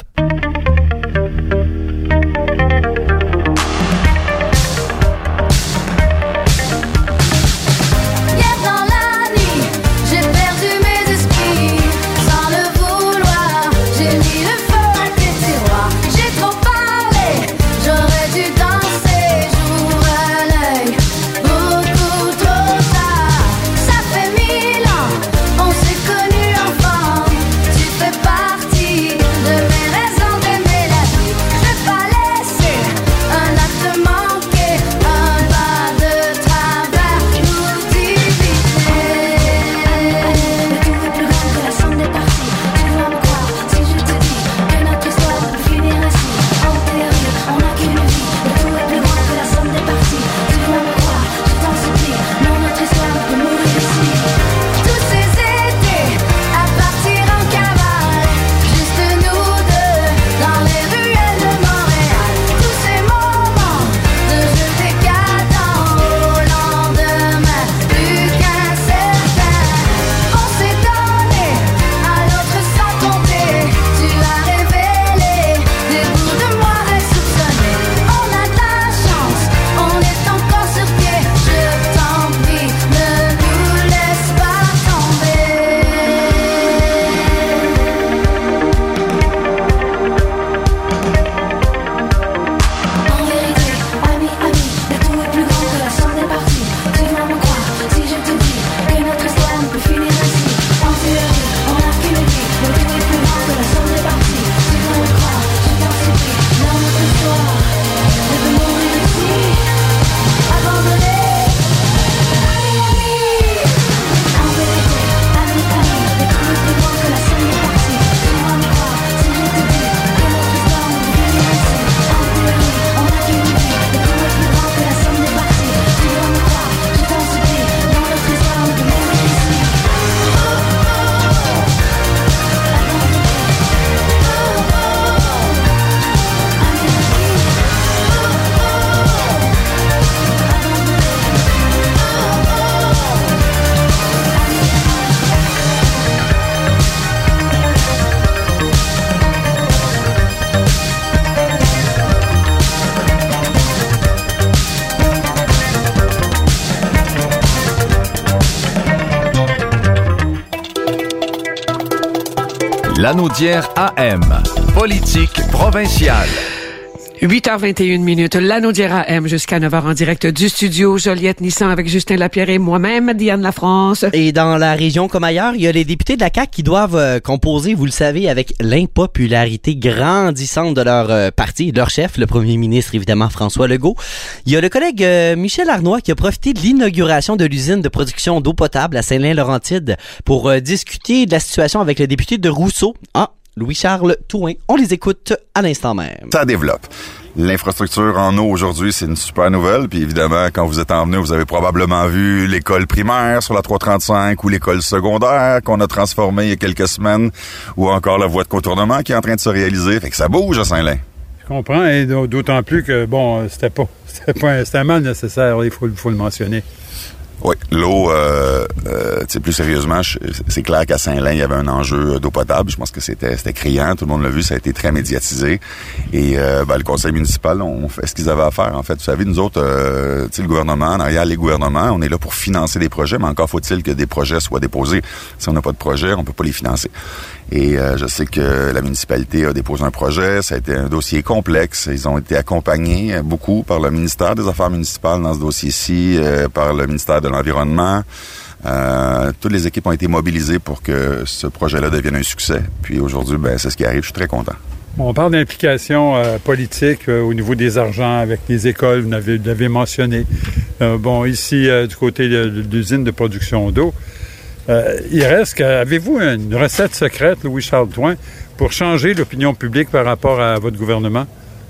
La Naudière AM, politique provinciale. 8h21, l'Anneau AM jusqu'à 9h en direct du studio Joliette Nissan avec Justin Lapierre et moi-même, Diane Lafrance. Et dans la région comme ailleurs, il y a les députés de la CAQ qui doivent composer, vous le savez, avec l'impopularité grandissante de leur parti, leur chef, le premier ministre évidemment François Legault. Il y a le collègue Michel Arnois qui a profité de l'inauguration de l'usine de production d'eau potable à Saint-Lin-Laurentide pour discuter de la situation avec le député de Rousseau. Louis-Charles Touin. On les écoute à l'instant même. Ça développe. L'infrastructure en eau aujourd'hui, c'est une super nouvelle. Puis évidemment, quand vous êtes en venue, vous avez probablement vu l'école primaire sur la 335 ou l'école secondaire qu'on a transformée il y a quelques semaines, ou encore la voie de contournement qui est en train de se réaliser. Fait que ça bouge à Saint-Lin. Je comprends, et d'autant plus que, c'était un mal nécessaire, il faut le mentionner. Oui, l'eau, plus sérieusement, c'est clair qu'à Saint-Lin, il y avait un enjeu d'eau potable. Je pense que c'était criant, tout le monde l'a vu, ça a été très médiatisé. Et le conseil municipal, on fait ce qu'ils avaient à faire. En fait, vous savez, nous autres, le gouvernement, en arrière, les gouvernements, on est là pour financer des projets, mais encore faut-il que des projets soient déposés. Si on n'a pas de projet, on peut pas les financer. Et je sais que la municipalité a déposé un projet, ça a été un dossier complexe. Ils ont été accompagnés beaucoup par le ministère des Affaires municipales dans ce dossier-ci, par le ministère de l'Environnement. Toutes les équipes ont été mobilisées pour que ce projet-là devienne un succès. Puis aujourd'hui, c'est ce qui arrive. Je suis très content. On parle d'implication politique au niveau des argents avec les écoles, vous l'avez mentionné. Ici, du côté de l'usine de production d'eau, il reste avez-vous une recette secrète, Louis-Charles Touin, pour changer l'opinion publique par rapport à votre gouvernement?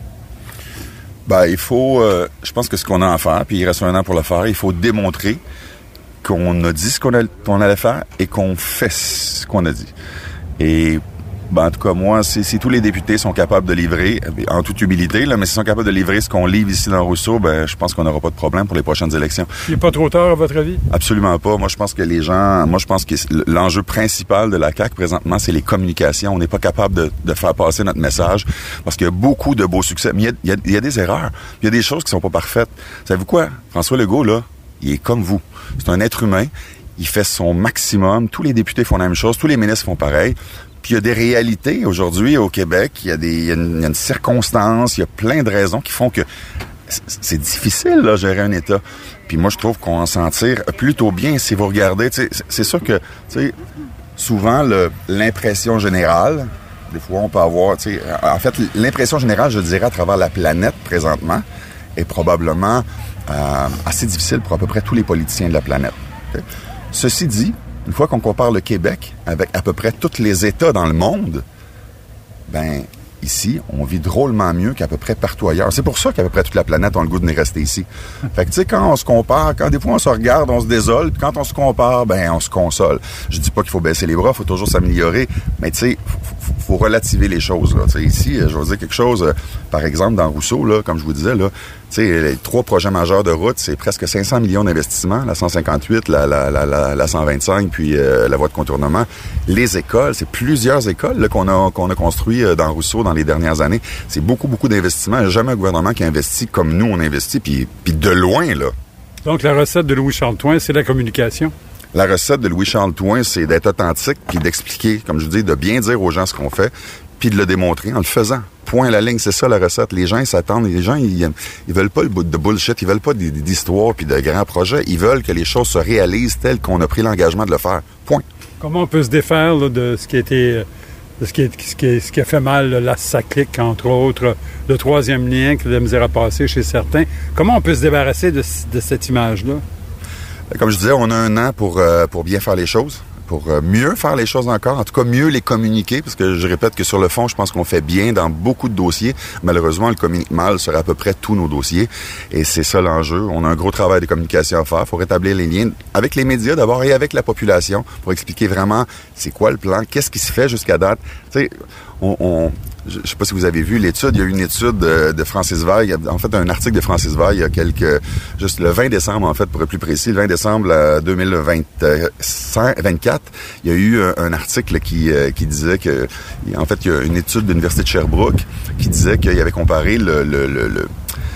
Il faut, je pense que ce qu'on a à faire, puis il reste 1 an pour le faire, il faut démontrer qu'on a dit ce qu'on allait faire et qu'on fait ce qu'on a dit. Et en tout cas, moi, si tous les députés sont capables de livrer, en toute humilité, mais s'ils sont capables de livrer ce qu'on livre ici dans Rousseau, je pense qu'on n'aura pas de problème pour les prochaines élections. Il n'est pas trop tard, à votre avis? Absolument pas. Moi, je pense que l'enjeu principal de la CAQ, présentement, c'est les communications. On n'est pas capable de faire passer notre message parce qu'il y a beaucoup de beaux succès. Mais il y a des erreurs. Il y a des choses qui sont pas parfaites. Savez-vous quoi? François Legault, là, il est comme vous. C'est un être humain. Il fait son maximum. Tous les députés font la même chose. Tous les ministres font pareil. Puis il y a des réalités aujourd'hui au Québec, il y a une circonstance, il y a plein de raisons qui font que c'est difficile là, gérer un État. Puis moi, je trouve qu'on s'en tire plutôt bien si vous regardez. C'est sûr que souvent l'impression générale, des fois on peut avoir, en fait l'impression générale, je dirais à travers la planète présentement, est probablement assez difficile pour à peu près tous les politiciens de la planète. Okay? Ceci dit, une fois qu'on compare le Québec avec à peu près tous les États dans le monde, ici, on vit drôlement mieux qu'à peu près partout ailleurs. C'est pour ça qu'à peu près toute la planète a le goût de rester ici. Fait que, quand on se compare, quand des fois on se regarde, on se désole, puis quand on se compare, on se console. Je dis pas qu'il faut baisser les bras, faut toujours s'améliorer, mais faut relativer les choses, là. Ici, je vais vous dire quelque chose, par exemple, dans Rousseau, là, comme je vous disais, là, les 3 projets majeurs de route, c'est presque 500 millions d'investissements, la 158, la 125, puis la voie de contournement. Les écoles, c'est plusieurs écoles là, qu'on a construit dans Rousseau dans les dernières années. C'est beaucoup d'investissements. Il n'y a jamais un gouvernement qui investit comme nous, on investit, puis de loin, là. Donc, la recette de Louis-Charles Touin, c'est la communication? La recette de Louis-Charles Touin, c'est d'être authentique, puis d'expliquer, comme je vous dis, de bien dire aux gens ce qu'on fait, puis de le démontrer en le faisant. Point à la ligne, c'est ça la recette. Les gens, ils s'attendent. Les gens, ils veulent pas de bullshit. Ils veulent pas d'histoires puis de grands projets. Ils veulent que les choses se réalisent telles qu'on a pris l'engagement de le faire. Point. Comment on peut se défaire là, de ce qui a été... ce qui a fait mal, là, ça clique, entre autres, le 3e lien qui a de la misère à passer chez certains. Comment on peut se débarrasser de cette image-là? Comme je disais, on a 1 an pour bien faire les choses, pour mieux faire les choses encore, en tout cas mieux les communiquer, parce que je répète que sur le fond, je pense qu'on fait bien dans beaucoup de dossiers. Malheureusement, on le communique mal sur à peu près tous nos dossiers, et c'est ça l'enjeu. On a un gros travail de communication à faire. Il faut rétablir les liens avec les médias d'abord et avec la population pour expliquer vraiment c'est quoi le plan, qu'est-ce qui se fait jusqu'à date. Tu sais, je sais pas si vous avez vu l'étude, il y a eu une étude de Francis Veil, en fait un article de Francis Veil il y a juste le 20 décembre en fait pour être plus précis, le 20 décembre 2024, il y a eu un article qui disait que, en fait il y a une étude de l'Université de Sherbrooke qui disait qu'il avait comparé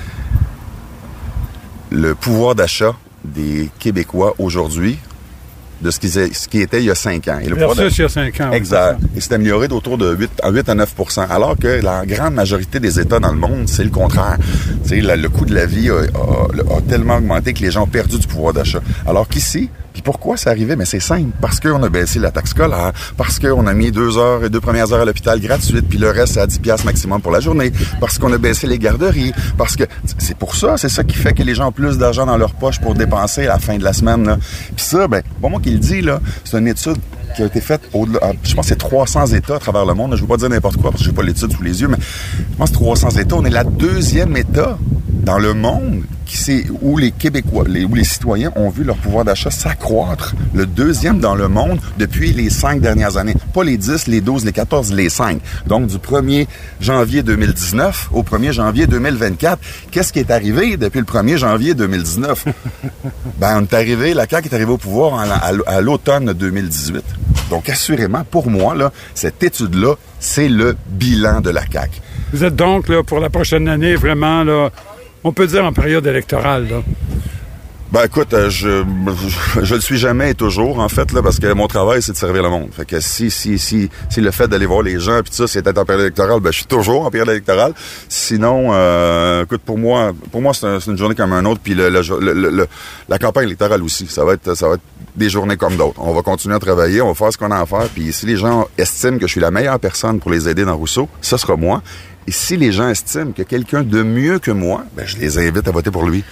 le pouvoir d'achat des Québécois aujourd'hui de ce qui était il y a 5 ans. Et le versus il y a 5 ans. Exact. Et c'est amélioré d'autour de 8 à 9 %, alors que la grande majorité des États dans le monde, c'est le contraire. Tu sais, le coût de la vie a tellement augmenté que les gens ont perdu du pouvoir d'achat. Alors qu'ici, puis pourquoi c'est arrivé? Mais c'est simple. Parce qu'on a baissé la taxe scolaire, parce qu'on a mis 2 premières heures à l'hôpital gratuites, puis le reste, c'est à 10 $ maximum pour la journée, parce qu'on a baissé les garderies, parce que c'est pour ça, c'est ça qui fait que les gens ont plus d'argent dans leur poche pour dépenser à la fin de la semaine, là. Puis ça, ben, pas moi qui le dis, là, c'est une étude qui a été faite je pense que c'est 300 États à travers le monde. Je ne veux pas dire n'importe quoi parce que j'ai pas l'étude sous les yeux, mais je pense que 300 États. On est la 2e État dans le monde où les Québécois, où les citoyens ont vu leur pouvoir d'achat s'accroître. Le 2e dans le monde depuis les 5 dernières années. Pas les 10, les 12, les 14, les 5. Donc, du 1er janvier 2019 au 1er janvier 2024. Qu'est-ce qui est arrivé depuis le 1er janvier 2019? Ben, la CAQ est arrivée au pouvoir à l'automne 2018. Donc, assurément, pour moi, là, cette étude-là, c'est le bilan de la CAQ. Vous êtes donc, là, pour la prochaine année, vraiment, là, on peut dire en période électorale, là. Ben écoute, je le suis jamais et toujours, en fait, là, parce que mon travail, c'est de servir le monde. Fait que si le fait d'aller voir les gens puis tout ça, c'est d'être en période électorale, ben je suis toujours en période électorale. Sinon, écoute, pour moi, c'est une journée comme un autre, puis la campagne électorale aussi. Ça va être des journées comme d'autres. On va continuer à travailler, on va faire ce qu'on a à faire, puis si les gens estiment que je suis la meilleure personne pour les aider dans Rousseau, ça sera moi. Et si les gens estiment que quelqu'un de mieux que moi, ben je les invite à voter pour lui.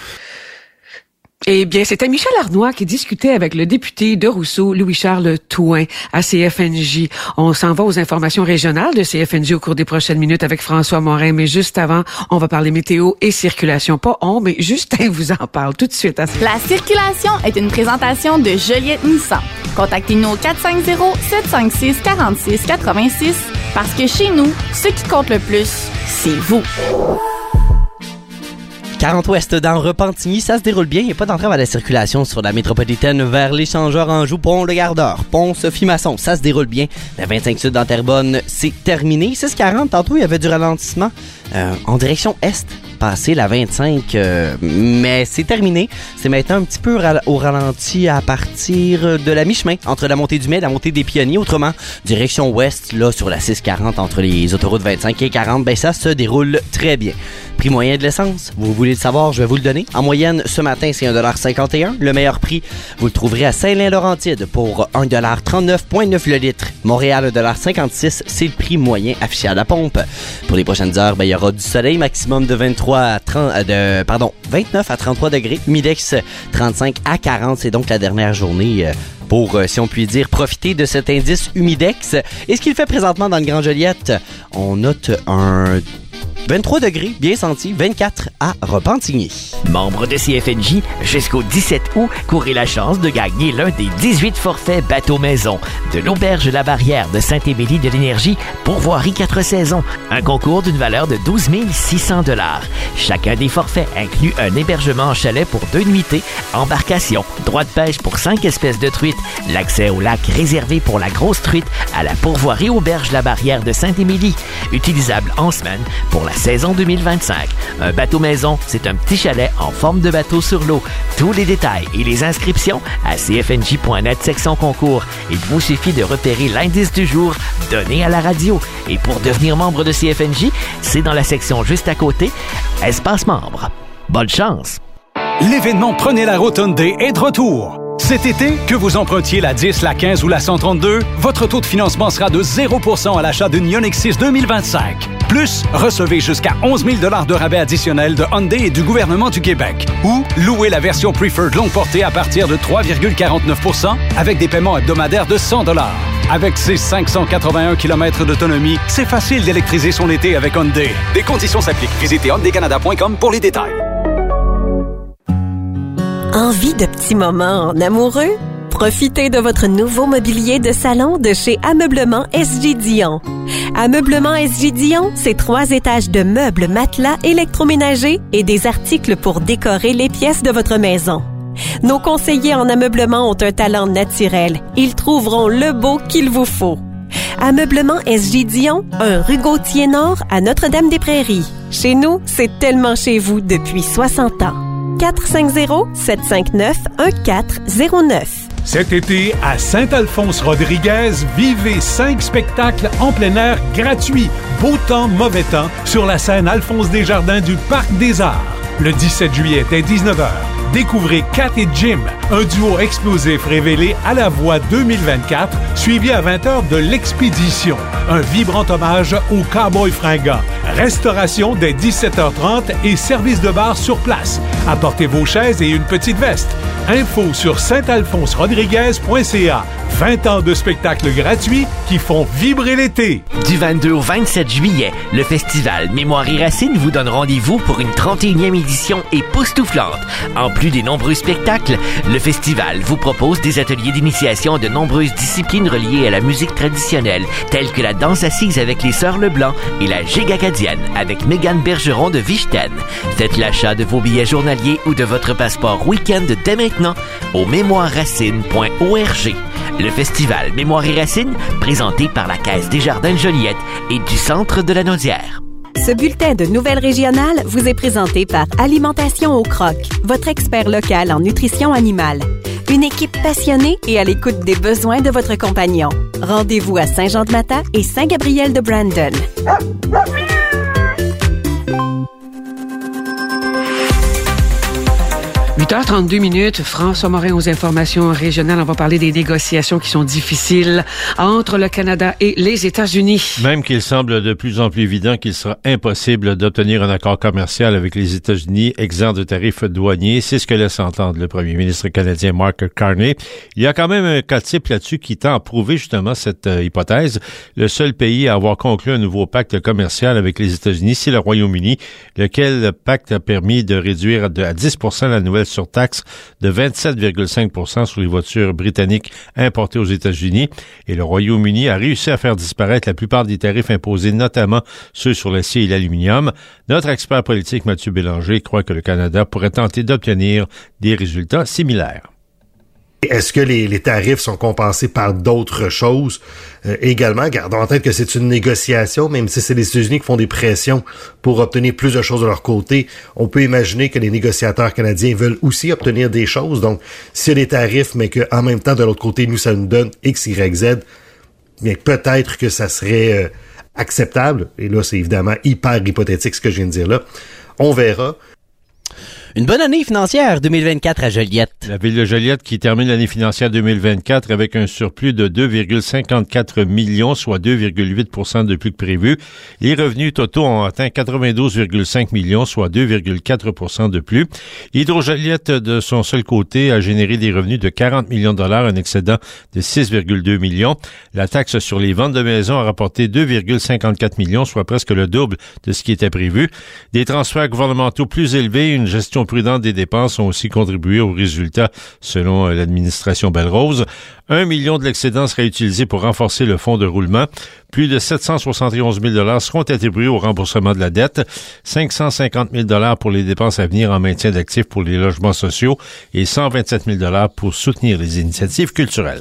Eh bien, c'était Michel Arnois qui discutait avec le député de Rousseau, Louis-Charles Touin, à CFNJ. On s'en va aux informations régionales de CFNJ au cours des prochaines minutes avec François Morin. Mais juste avant, on va parler météo et circulation. Pas on, mais Justin vous en parle tout de suite. La circulation est une présentation de Joliette Nissan. Contactez-nous au 450-756-4686 parce que chez nous, ce qui compte le plus, c'est vous. 40 Ouest dans Repentigny, ça se déroule bien. Il n'y a pas d'entrave à la circulation sur la métropolitaine vers l'échangeur Anjou, Pont-le-Gardeur, Pont-Sophie-Masson. Ça se déroule bien. La 25 Sud dans Terrebonne, c'est terminé. 640, tantôt, il y avait du ralentissement en direction Est. Passé la 25, mais c'est terminé. C'est maintenant un petit peu au ralenti à partir de la mi-chemin entre la montée du Mai et la montée des Pionniers. Autrement, direction ouest, là, sur la 640 entre les autoroutes 25 et 40, ben ça se déroule très bien. Prix moyen de l'essence, vous voulez le savoir, je vais vous le donner. En moyenne, ce matin, c'est 1,51 $. Le meilleur prix, vous le trouverez à Saint-Laurentide pour 1,39,9 le litre. Montréal, 1,56 $, c'est le prix moyen affiché à la pompe. Pour les prochaines heures, ben, il y aura du soleil, maximum de 29 à 33 degrés. Humidex 35 à 40, c'est donc la dernière journée pour, si on peut dire, profiter de cet indice Humidex. Et ce qu'il fait présentement dans le Grand Joliette, on note un 23 degrés, bien senti, 24 à Repentigny. Membre de CFNJ, jusqu'au 17 août, courez la chance de gagner l'un des 18 forfaits bateau-maison de l'Auberge La Barrière de Saint-Émilie de l'Énergie, pourvoirie 4 saisons. Un concours d'une valeur de 12 600 $. Chacun des forfaits inclut un hébergement en chalet pour 2 nuitées, embarcation, droit de pêche pour 5 espèces de truites, l'accès au lac réservé pour la grosse truite à la pourvoirie Auberge La Barrière de Saint-Émilie, utilisable en semaine pour la saison 2025. Un bateau-maison, c'est un petit chalet en forme de bateau sur l'eau. Tous les détails et les inscriptions à cfnj.net section concours. Il vous suffit de repérer l'indice du jour donné à la radio. Et pour devenir membre de CFNJ, c'est dans la section juste à côté, espace membre. Bonne chance! L'événement Prenez la route Hyundai est de retour. Cet été, que vous empruntiez la 10, la 15 ou la 132, votre taux de financement sera de 0% à l'achat d'une Ioniq 6 2025. Plus, recevez jusqu'à 11 000 $ de rabais additionnels de Hyundai et du gouvernement du Québec. Ou, louez la version Preferred longue portée à partir de 3,49% avec des paiements hebdomadaires de 100 $. Avec ses 581 km d'autonomie, c'est facile d'électriser son été avec Hyundai. Des conditions s'appliquent. Visitez hyundaicanada.com pour les détails. Envie de petits moments en amoureux? Profitez de votre nouveau mobilier de salon de chez Ameublement S.J. Dion. Ameublement S.J. Dion, c'est 3 étages de meubles, matelas, électroménagers et des articles pour décorer les pièces de votre maison. Nos conseillers en ameublement ont un talent naturel. Ils trouveront le beau qu'il vous faut. Ameublement S.J. Dion, 1 rue Gauthier-Nord à Notre-Dame-des-Prairies. Chez nous, c'est tellement chez vous depuis 60 ans. 450-759-1409. Cet été, à Saint-Alphonse-Rodriguez, vivez 5 spectacles en plein air gratuits, beau temps, mauvais temps, sur la scène Alphonse Desjardins du Parc des Arts. Le 17 juillet, dès 19h, découvrez Kat et Jim, un duo explosif révélé à la voix 2024, suivi à 20h de l'Expédition, un vibrant hommage aux cowboys fringants. Restauration dès 17h30 et service de bar sur place. Apportez vos chaises et une petite veste. Info sur saintalphonserodriguez.ca. 20 ans de spectacles gratuits qui font vibrer l'été. Du 22 au 27 juillet, le festival Mémoire et Racines vous donne rendez-vous pour une 31e édition époustouflante. En plus des nombreux spectacles, le festival vous propose des ateliers d'initiation de nombreuses disciplines reliées à la musique traditionnelle, telles que la danse assise avec les Sœurs Leblanc et la gigue acadienne avec Mégane Bergeron de Vichten. Faites l'achat de vos billets journaliers ou de votre passeport week-end dès maintenant au mémoireracines.org. Le festival Mémoire et Racines, présenté par la Caisse Desjardins de Joliette et du Centre de la Naudière. Ce bulletin de nouvelles régionales vous est présenté par Alimentation au Croc, votre expert local en nutrition animale. Une équipe passionnée et à l'écoute des besoins de votre compagnon. Rendez-vous à Saint-Jean-de-Mata et Saint-Gabriel-de-Brandon. 8h32, François Morin aux informations régionales. On va parler des négociations qui sont difficiles entre le Canada et les États-Unis. Même qu'il semble de plus en plus évident qu'il sera impossible d'obtenir un accord commercial avec les États-Unis exempt de tarifs douaniers. C'est ce que laisse entendre le premier ministre canadien Mark Carney. Il y a quand même un cas type là-dessus qui tend à prouver justement cette hypothèse. Le seul pays à avoir conclu un nouveau pacte commercial avec les États-Unis, c'est le Royaume-Uni, lequel pacte a permis de réduire à 10% la nouvelle surtaxe de 27,5% sur les voitures britanniques importées aux États-Unis. Et le Royaume-Uni a réussi à faire disparaître la plupart des tarifs imposés, notamment ceux sur l'acier et l'aluminium. Notre expert politique Mathieu Bélanger croit que le Canada pourrait tenter d'obtenir des résultats similaires. Est-ce que les tarifs sont compensés par d'autres choses? Également, gardons en tête que c'est une négociation, même si c'est les États-Unis qui font des pressions pour obtenir plus de choses de leur côté. On peut imaginer que les négociateurs canadiens veulent aussi obtenir des choses. Donc, s'il y a des tarifs, mais qu'en même temps, de l'autre côté, nous, ça nous donne X, Y, Z, bien peut-être que ça serait acceptable. Et là, c'est évidemment hyper hypothétique ce que je viens de dire là. On verra. Une bonne année financière 2024 à Joliette. La ville de Joliette qui termine l'année financière 2024 avec un surplus de 2,54 millions, soit 2,8% de plus que prévu. Les revenus totaux ont atteint 92,5 millions, soit 2,4% de plus. Hydro-Joliette, de son seul côté, a généré des revenus de 40 millions de dollars, un excédent de 6,2 millions. La taxe sur les ventes de maisons a rapporté 2,54 millions, soit presque le double de ce qui était prévu. Des transferts gouvernementaux plus élevés, une gestion prudente des dépenses ont aussi contribué aux résultats selon l'administration Belle-Rose. 1 million de l'excédent sera utilisé pour renforcer le fonds de roulement. Plus de 771 000 $ seront attribués au remboursement de la dette. 550 000 $ pour les dépenses à venir en maintien d'actifs pour les logements sociaux et 127 000 $ pour soutenir les initiatives culturelles.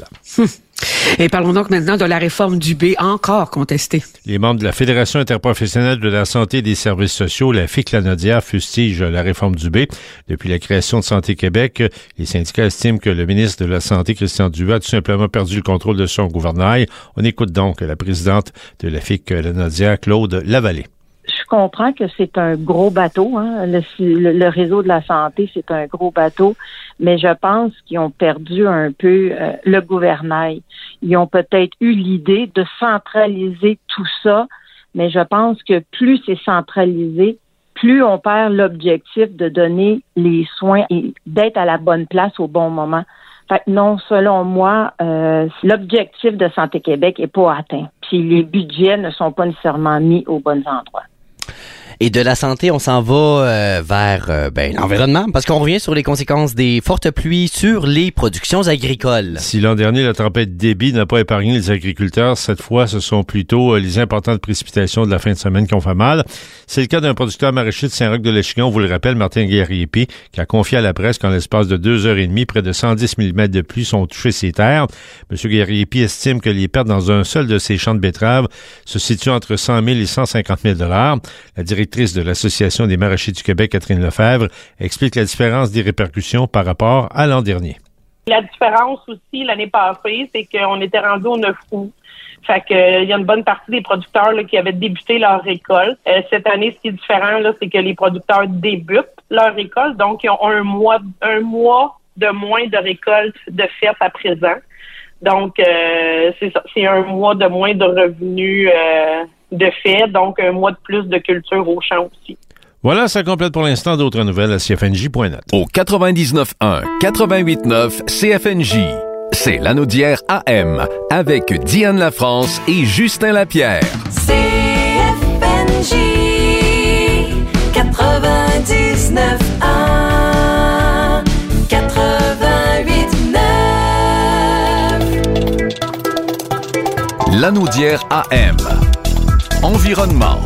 Et parlons donc maintenant de la réforme Dubé, encore contestée. Les membres de la Fédération interprofessionnelle de la santé et des services sociaux, la FIC-La-Naudière, fustigent la réforme Dubé. Depuis la création de Santé Québec, les syndicats estiment que le ministre de la Santé, Christian Dubé, a tout simplement perdu le contrôle de son gouvernail. On écoute donc la présidente de la FIC-La-Naudière, Claude Lavallée. Je comprends que c'est un gros bateau, hein. Le réseau de la santé, c'est un gros bateau, mais je pense qu'ils ont perdu un peu le gouvernail. Ils ont peut-être eu l'idée de centraliser tout ça, mais je pense que plus c'est centralisé, plus on perd l'objectif de donner les soins et d'être à la bonne place au bon moment. Fait que non, selon moi, l'objectif de Santé Québec est pas atteint. Puis les budgets ne sont pas nécessairement mis aux bons endroits. Et de la santé, on s'en va vers l'environnement, parce qu'on revient sur les conséquences des fortes pluies sur les productions agricoles. Si l'an dernier, la tempête Déby n'a pas épargné les agriculteurs, cette fois, ce sont plutôt les importantes précipitations de la fin de semaine qui ont fait mal. C'est le cas d'un producteur maraîcher de Saint-Roch-de-l'Échigan, on vous le rappelle, Martin Guerrier-Py, qui a confié à la presse qu'en l'espace de 2h30, près de 110 mm de pluie sont touchés ses terres. M. Guerrier-Py estime que les pertes dans un seul de ses champs de betteraves se situent entre 100 000 et 150 000 $. La directrice de l'Association des maraîchers du Québec, Catherine Lefebvre, explique la différence des répercussions par rapport à l'an dernier. La différence aussi l'année passée, c'est qu'on était rendu au 9 août. Fait que il y a une bonne partie des producteurs là, qui avaient débuté leur récolte. Cette année, ce qui est différent, là, c'est que les producteurs débutent leur récolte, donc ils ont un mois de moins de récolte de fait à présent. Donc c'est ça, c'est un mois de moins de revenus de fait, donc un mois de plus de culture au champ aussi. Voilà, ça complète pour l'instant. D'autres nouvelles à CFNJ.net. Au 99.1, 88.9 CFNJ. C'est l'Anaudière AM avec Diane Lafrance et Justin Lapierre. CFNJ 99.1 88.9. L'Anaudière AM. Environnement.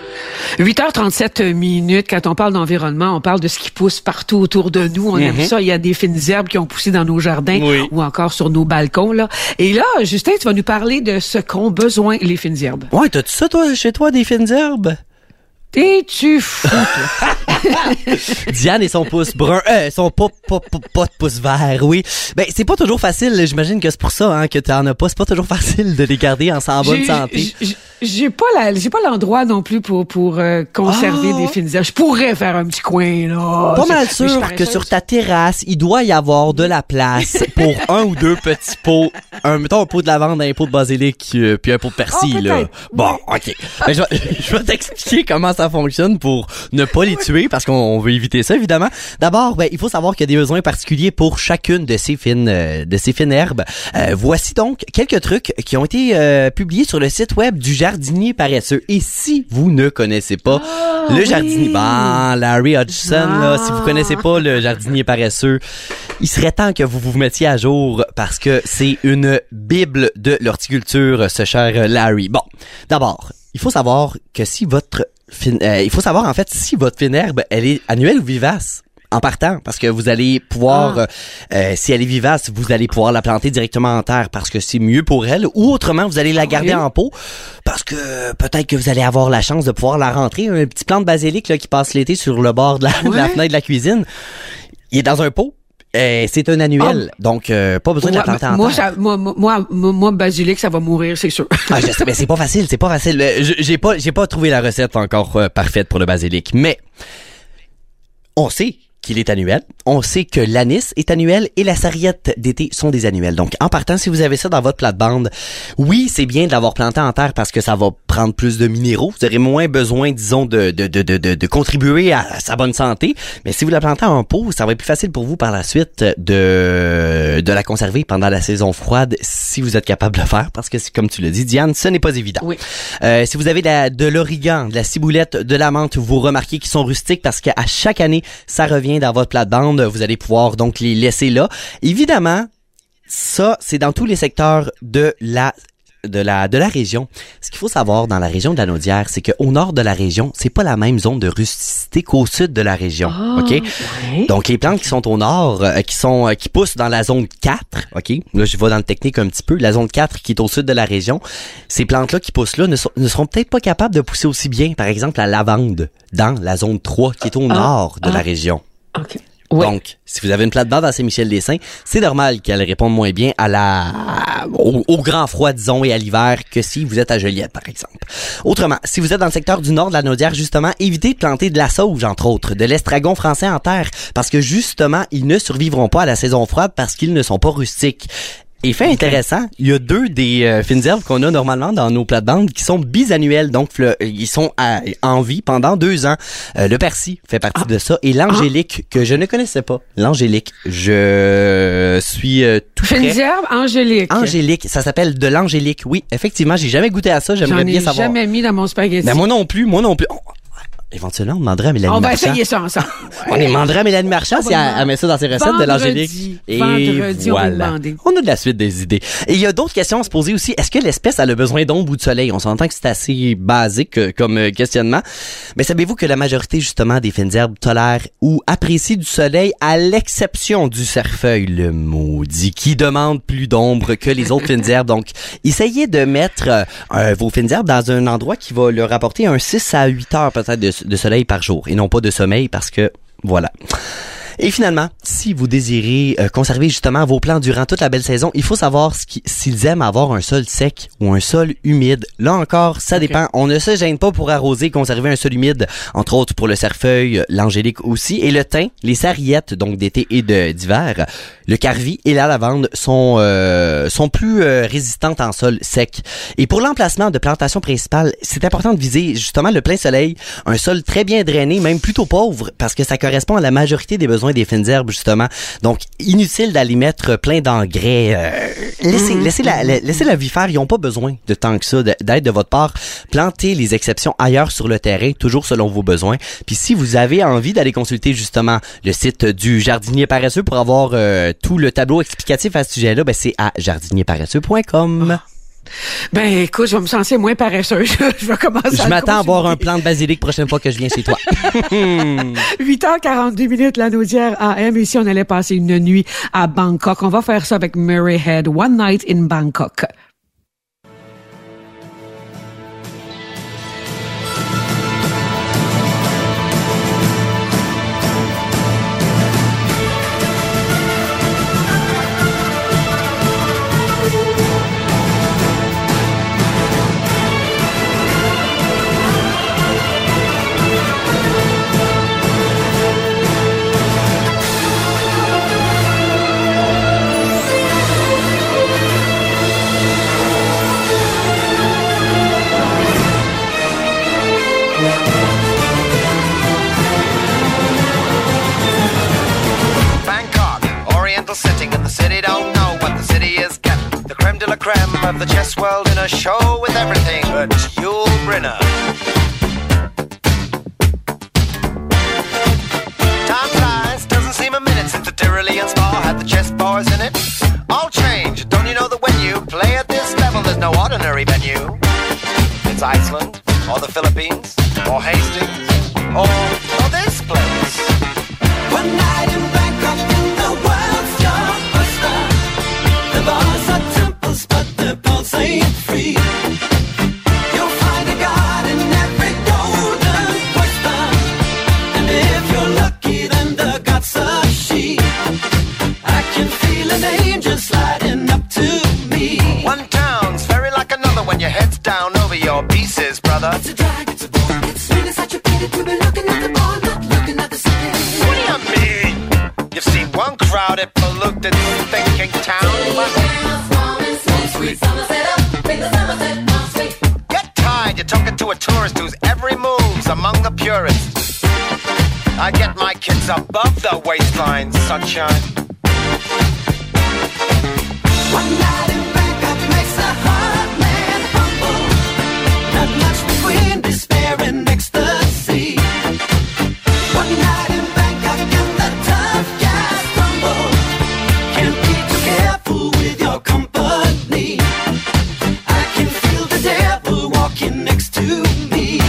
8h37 minutes. Quand on parle d'environnement, on parle de ce qui pousse partout autour de nous. On aime ça. Il y a des fines herbes qui ont poussé dans nos jardins ou encore sur nos balcons, là. Et là, Justin, tu vas nous parler de ce qu'ont besoin les fines herbes. Ouais, t'as-tu ça, toi, chez toi, des fines herbes? T'es-tu fou, toi? Diane et son pouce brun, son pas de pouce vert, oui. Ben, c'est pas toujours facile, j'imagine que c'est pour ça, hein, que t'en as pas. C'est pas toujours facile de les garder en bonne santé. J'ai pas l'endroit non plus pour conserver des fines herbes. Je pourrais faire un petit coin, là. Pas mal sûr que sur ta terrasse, il doit y avoir de la place pour un ou deux petits pots. Mettons un pot de lavande, un pot de basilic, puis un pot de persil, là. Bon, OK. Ben, je vais t'expliquer comment ça fonctionne pour ne pas les tuer, parce qu'on veut éviter ça, évidemment. D'abord, ben, il faut savoir qu'il y a des besoins particuliers pour chacune de ces fines herbes. Voici donc quelques trucs qui ont été publiés sur le site web du jardinier paresseux. Et si vous ne connaissez pas le jardinier, Larry Hodgson, là, si vous connaissez pas le jardinier paresseux, il serait temps que vous vous mettiez à jour parce que c'est une bible de l'horticulture, ce cher Larry. Bon, d'abord, il faut savoir que si votre fine herbe, elle est annuelle ou vivace. En partant, parce que vous allez pouvoir, si elle est vivace, vous allez pouvoir la planter directement en terre parce que c'est mieux pour elle, ou autrement, vous allez la garder en pot parce que peut-être que vous allez avoir la chance de pouvoir la rentrer. Un petit plant de basilic là, qui passe l'été sur le bord de la fenêtre de la cuisine, il est dans un pot. C'est un annuel, donc pas besoin de la planter en terre. Moi, basilic, ça va mourir, c'est sûr. Je sais, mais c'est pas facile. J'ai pas trouvé la recette encore parfaite pour le basilic, mais on sait qu'il est annuel. On sait que l'anis est annuel et la sarriette d'été sont des annuels. Donc, en partant, si vous avez ça dans votre plate-bande, oui, c'est bien de l'avoir planté en terre parce que ça va prendre plus de minéraux. Vous aurez moins besoin, disons, de contribuer à sa bonne santé. Mais si vous la plantez en pot, ça va être plus facile pour vous par la suite de la conserver pendant la saison froide si vous êtes capable de le faire parce que, comme tu l'as dit, Diane, ce n'est pas évident. Oui. Si vous avez de l'origan, de la ciboulette, de la menthe, vous remarquez qu'ils sont rustiques parce qu'à chaque année, ça revient dans votre plate-bande, vous allez pouvoir donc les laisser là. Évidemment, ça, c'est dans tous les secteurs de la région. Ce qu'il faut savoir dans la région de la Naudière, c'est qu'au nord de la région, c'est pas la même zone de rusticité qu'au sud de la région. OK? Ouais. Donc, les plantes qui sont au nord, qui poussent dans la zone 4, OK? Là, je vais dans le technique un petit peu. La zone 4 qui est au sud de la région, ces plantes-là qui poussent là ne seront peut-être pas capables de pousser aussi bien. Par exemple, la lavande dans la zone 3 qui est au nord de la région. OK. Ouais. Donc, si vous avez une plate-bande à Saint-Michel-des-Saints, c'est normal qu'elle réponde moins bien au grand froid, disons, et à l'hiver que si vous êtes à Joliette, par exemple. Autrement, si vous êtes dans le secteur du nord de la Naudière, justement, évitez de planter de la sauge, entre autres, de l'estragon français en terre, parce que, justement, ils ne survivront pas à la saison froide parce qu'ils ne sont pas rustiques. Et fait intéressant, il y a deux des fines herbes qu'on a normalement dans nos plates-bandes qui sont bisannuelles, donc ils sont en vie pendant 2 ans. Le persil fait partie de ça et l'angélique que je ne connaissais pas. L'angélique, je suis tout prêt. Fines herbes, angélique. Angélique, ça s'appelle de l'angélique. Oui, effectivement, j'ai jamais goûté à ça, j'aimerais bien savoir. J'en ai jamais mis dans mon spaghetti. Ben moi non plus. Éventuellement, on demanderait à Mélanie Marchand. On va essayer ça ensemble. On demanderait à Mélanie Marchand si elle met ça dans ses recettes de l'angélique. Et vendredi, voilà. On a de la suite des idées. Et il y a d'autres questions à se poser aussi. Est-ce que l'espèce a le besoin d'ombre ou de soleil? On s'entend que c'est assez basique comme questionnement. Mais savez-vous que la majorité, justement, des fines herbes tolèrent ou apprécient du soleil à l'exception du cerfeuil, le maudit, qui demande plus d'ombre que les autres fines herbes. Donc, essayez de mettre vos fines herbes dans un endroit qui va leur apporter un 6 à 8 heures peut-être de soleil par jour et non pas de sommeil parce que voilà. Et finalement, si vous désirez conserver justement vos plants durant toute la belle saison, il faut savoir s'ils aiment avoir un sol sec ou un sol humide. Là encore, ça dépend. On ne se gêne pas pour arroser et conserver un sol humide, entre autres pour le cerfeuil, l'angélique aussi, et le thym, les sarriettes, donc d'été et d'hiver, le carvi et la lavande sont plus résistantes en sol sec. Et pour l'emplacement de plantation principale, c'est important de viser justement le plein soleil, un sol très bien drainé, même plutôt pauvre, parce que ça correspond à la majorité des besoins des fines herbes, justement. Donc, inutile d'aller mettre plein d'engrais. Laissez la vie faire. Ils n'ont pas besoin de tant que ça, d'aide de votre part. Plantez les exceptions ailleurs sur le terrain, toujours selon vos besoins. Puis si vous avez envie d'aller consulter justement le site du jardinier paresseux pour avoir tout le tableau explicatif à ce sujet-là, ben c'est à jardinierparesseux.com. Ben, écoute, je vais me sentir moins paresseuse. Je vais commencer Je m'attends à voir un plant de basilic prochaine fois que je viens chez toi. 8h42, la Naudière AM. Ici, on allait passer une nuit à Bangkok. On va faire ça avec Murray Head. One Night in Bangkok. Sitting in the city, don't know what the city is getting. The creme de la creme of the chess world in a show with everything but Yul Brynner. Time flies, doesn't seem a minute since the Tyrolean Spa had the chess bars in it. All change, don't you know that when you play at this level, there's no ordinary venue? It's Iceland, or the Philippines, or Hastings, or this place. One night in Bangkok in the world's blockbuster. The bars are temples, but the pulse ain't free. You'll find a god in every golden oyster, and if you're lucky, then the god's a she. I can feel an angel sliding up to me. One town's very like another when your head's down over your pieces, brother. It's a drag, it's a bore, it's really such a pity to be looking at the bar, not looking at the city. What do you mean? You've seen one crowded, polluted, thinking town. Get tired, you're talking to a tourist whose every move's among the purists. I get my kids above the waistline, sunshine. One night in Bangkok makes a hard man humble. Not much between despair and ecstasy. One night in Bangkok and the tough guys crumble. Can't be too careful with your company. I can feel the devil walking next to me.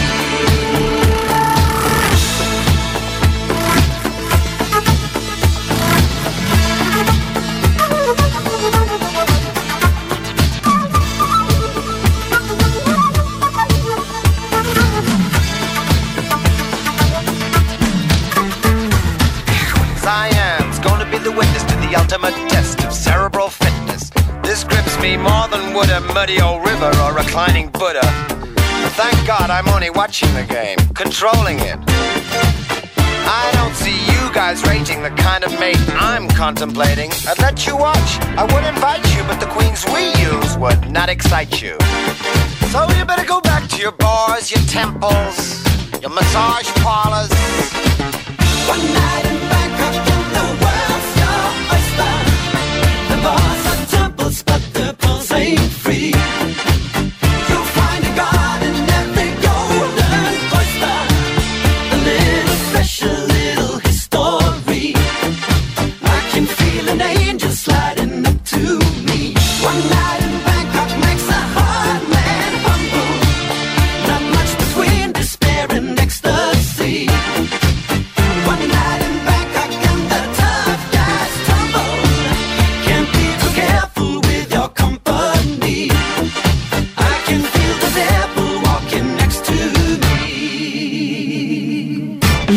Siam's gonna be the witness to the ultimate test of cerebral fitness. This grips me more than would a muddy old river or reclining Buddha. But thank God I'm only watching the game, controlling it. I don't see you guys rating the kind of mate I'm contemplating. I'd let you watch, I would invite you, but the queens we use would not excite you. So you better go back to your bars, your temples, your massage parlors. One night in Bangkok in the world's your oyster. The bars are temples, but the pulse ain't free. You'll find a god in every golden oyster. A little special, little history. I can feel an angel sliding up to me. One night in Bangkok makes a hard man humble. Not much between despair and ecstasy. One night in Bangkok.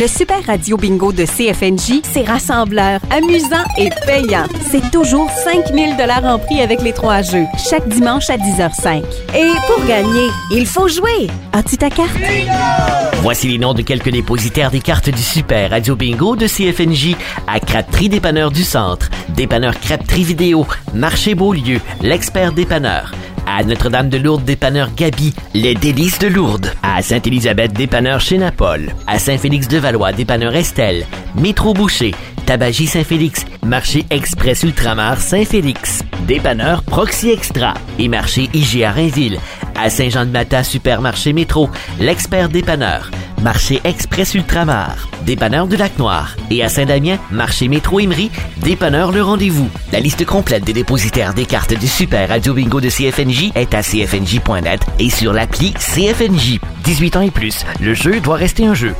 Le Super Radio Bingo de CFNJ, c'est rassembleur, amusant et payant. C'est toujours 5 000 $ en prix avec les 3 jeux, chaque dimanche à 10h05. Et pour gagner, il faut jouer. As-tu ta carte? Voici les noms de quelques dépositaires des cartes du Super Radio Bingo de CFNJ à Crabtree Dépanneur du Centre, Dépanneur Crabtree Vidéo, Marché Beaulieu, l'Expert Dépanneur. À Notre-Dame-de-Lourdes, dépanneur Gabi, les Délices de Lourdes. À Sainte-Élisabeth, dépanneur chez Napol. À Saint-Félix-de-Valois, dépanneur Estelle. Métro Boucher, Tabagie Saint-Félix, Marché Express Ultramar Saint-Félix. Dépanneur Proxy Extra et Marché IGA Rainville. À Saint-Jean-de-Mata, Supermarché Métro, l'Expert Dépanneur. Marché Express Ultramar, dépanneur du Lac-Noir. Et à Saint-Damien, Marché Métro Emery, dépanneur Le Rendez-vous. La liste complète des dépositaires des cartes du Super Radio Bingo de CFNJ est à cfnj.net et sur l'appli CFNJ. 18 ans et plus, le jeu doit rester un jeu.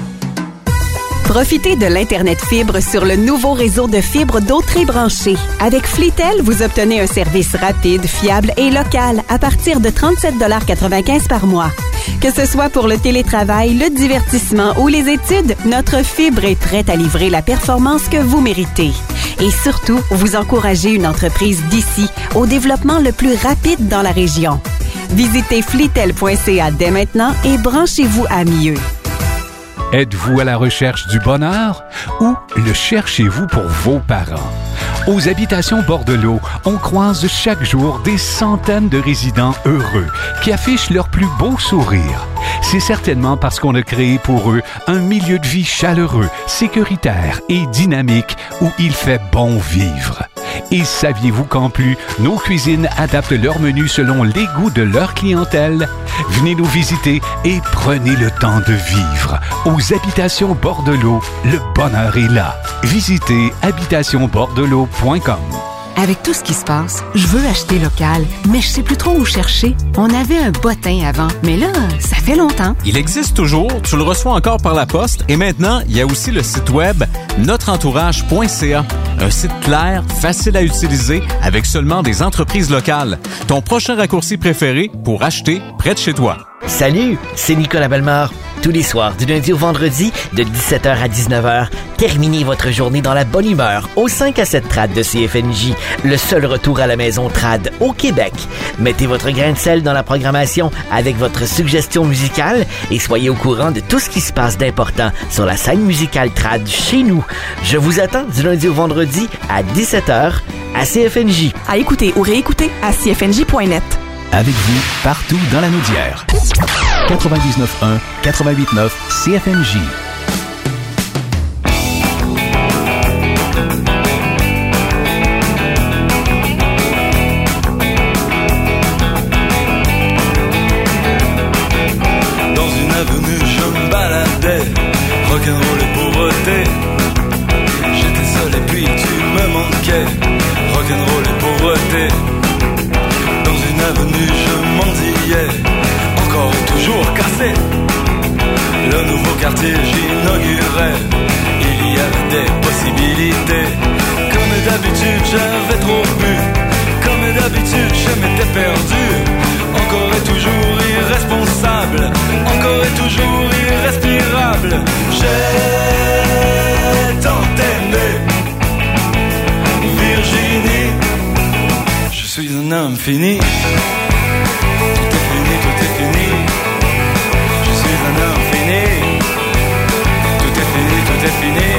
Profitez de l'Internet fibre sur le nouveau réseau de fibres d'Autrey branché. Avec Flitel, vous obtenez un service rapide, fiable et local à partir de 37,95 $ par mois. Que ce soit pour le télétravail, le divertissement ou les études, notre fibre est prête à livrer la performance que vous méritez. Et surtout, vous encouragez une entreprise d'ici au développement le plus rapide dans la région. Visitez flitel.ca dès maintenant et branchez-vous à mieux. Êtes-vous à la recherche du bonheur ou le cherchez-vous pour vos parents? Aux Habitations Bordelot, on croise chaque jour des centaines de résidents heureux qui affichent leur plus beau sourire. C'est certainement parce qu'on a créé pour eux un milieu de vie chaleureux, sécuritaire et dynamique où il fait bon vivre. Et saviez-vous qu'en plus, nos cuisines adaptent leur menu selon les goûts de leur clientèle? Venez nous visiter et prenez le temps de vivre. Aux Habitations Bordelot, le bonheur est là. Visitez habitationbordelot.com. Avec tout ce qui se passe, je veux acheter local, mais je sais plus trop où chercher. On avait un bottin avant, mais là, ça fait longtemps. Il existe toujours, tu le reçois encore par la poste et maintenant, il y a aussi le site web notreentourage.ca. Un site clair, facile à utiliser, avec seulement des entreprises locales. Ton prochain raccourci préféré pour acheter près de chez toi. Salut, c'est Nicolas Bellemare. Tous les soirs, du lundi au vendredi, de 17h à 19h, terminez votre journée dans la bonne humeur au 5 à 7 trad de CFNJ, le seul retour à la maison trad au Québec. Mettez votre grain de sel dans la programmation avec votre suggestion musicale et soyez au courant de tout ce qui se passe d'important sur la scène musicale trad chez nous. Je vous attends du lundi au vendredi à 17h à CFNJ. À écouter ou réécouter à cfnj.net. Avec vous, partout dans la Naudière. 99.1, 88.9, CFNJ. Dans une avenue, je me baladais, rock'n'roll et pauvreté. J'étais seul et puis tu me manquais, rock'n'roll et pauvreté. Dans une avenue, je mendillais, encore et toujours cassé. Le nouveau quartier, j'inaugurais, il y avait des possibilités. Comme d'habitude, j'avais trop bu, comme d'habitude, je m'étais perdu. Encore et toujours irresponsable, encore et toujours irrespirable. J'ai tant aimé Virginie. Je suis un homme fini. Tout est fini, tout est fini. Je suis un homme fini. Tout est fini, tout est fini.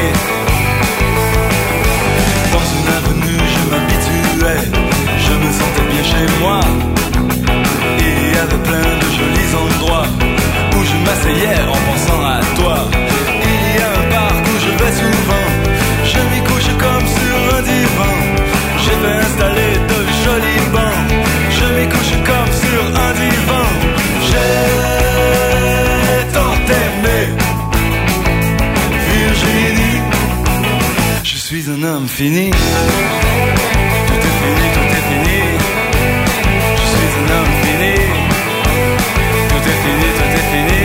Dans une avenue, je m'habituais. Je me sentais bien chez moi. Il y avait plein de jolis endroits où je m'asseyais en pensant à toi. Il y a un parc où je vais souvent. Je m'y couche comme sur un divan. J'ai fait installer de jolis bancs. Je m'y couche comme sur un divan. J'ai tant aimé Virginie. Je suis un homme fini. Tout est fini, tout est fini. Je suis un homme fini. Tout est fini, tout est fini.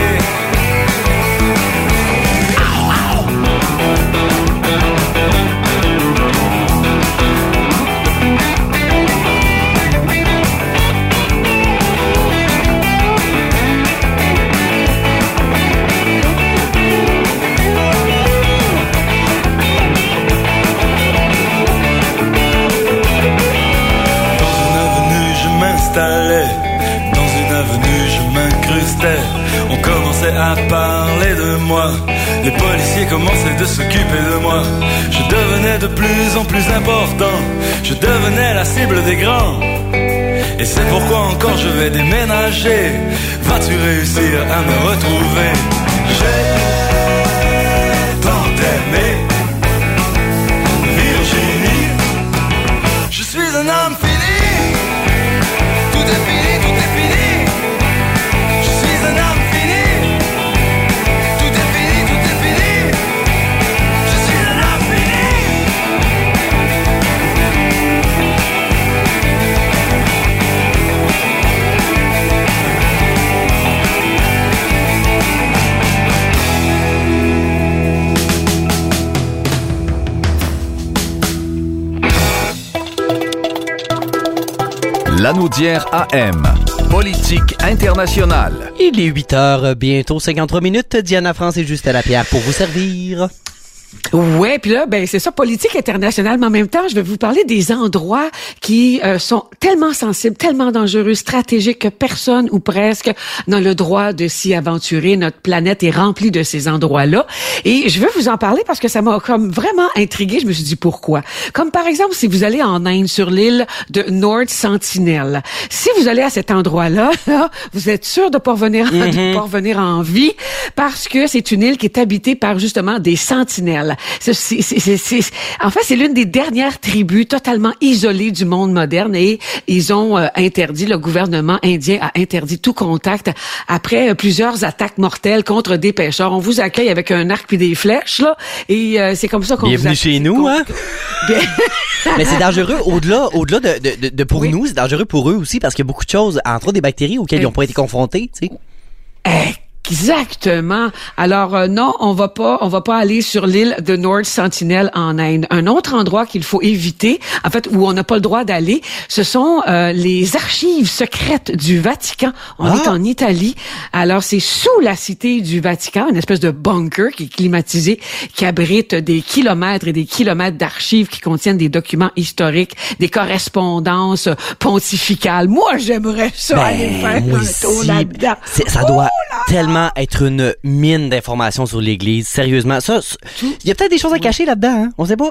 parlaient de moi. Les policiers commençaient de s'occuper de moi. Je devenais de plus en plus important. Je devenais la cible des grands. Et c'est pourquoi encore je vais déménager. Vas-tu réussir à me retrouver? J'ai tant aimé Virginie. Je suis un homme fini. Tout est fini, tout est fini. Je suis un homme fini. Tout est fini, tout est fini. Je suis un homme fini. Lanaudière AM. Politique internationale. Il est 8h, bientôt 53 minutes. Diane France et Justin Lapierre pour vous servir. Ouais, puis là, ben c'est ça, politique internationale, mais en même temps, je vais vous parler des endroits qui sont tellement sensibles, tellement dangereux, stratégiques que personne ou presque n'a le droit de s'y aventurer. Notre planète est remplie de ces endroits-là, et je veux vous en parler parce que ça m'a comme vraiment intriguée. Je me suis dit pourquoi. Comme par exemple, si vous allez en Inde sur l'île de North Sentinel, si vous allez à cet endroit-là, là, vous êtes sûr de pas revenir, de pas revenir en vie parce que c'est une île qui est habitée par justement des sentinelles. En fait, c'est l'une des dernières tribus totalement isolées du monde moderne et ils ont interdit, le gouvernement indien a interdit tout contact après plusieurs attaques mortelles contre des pêcheurs. On vous accueille avec un arc puis des flèches, là, et c'est comme ça qu'on vous accueille. Bienvenue chez nous, hein? Mais c'est dangereux, au-delà de pour nous, c'est dangereux pour eux aussi parce qu'il y a beaucoup de choses, entre autres des bactéries auxquelles ils n'ont pas été confrontés, tu sais. Exactement. Alors non, on va pas aller sur l'île de North Sentinel en Inde. Un autre endroit qu'il faut éviter, en fait, où on n'a pas le droit d'aller, ce sont les archives secrètes du Vatican. On est en Italie. Alors c'est sous la cité du Vatican, une espèce de bunker qui est climatisé, qui abrite des kilomètres et des kilomètres d'archives qui contiennent des documents historiques, des correspondances pontificales. Moi, j'aimerais ça aller faire un tour là-dedans. Ça doit tellement être une mine d'informations sur l'Église. Sérieusement. Ça, il y a peut-être des choses à cacher là-dedans, hein? On sait pas.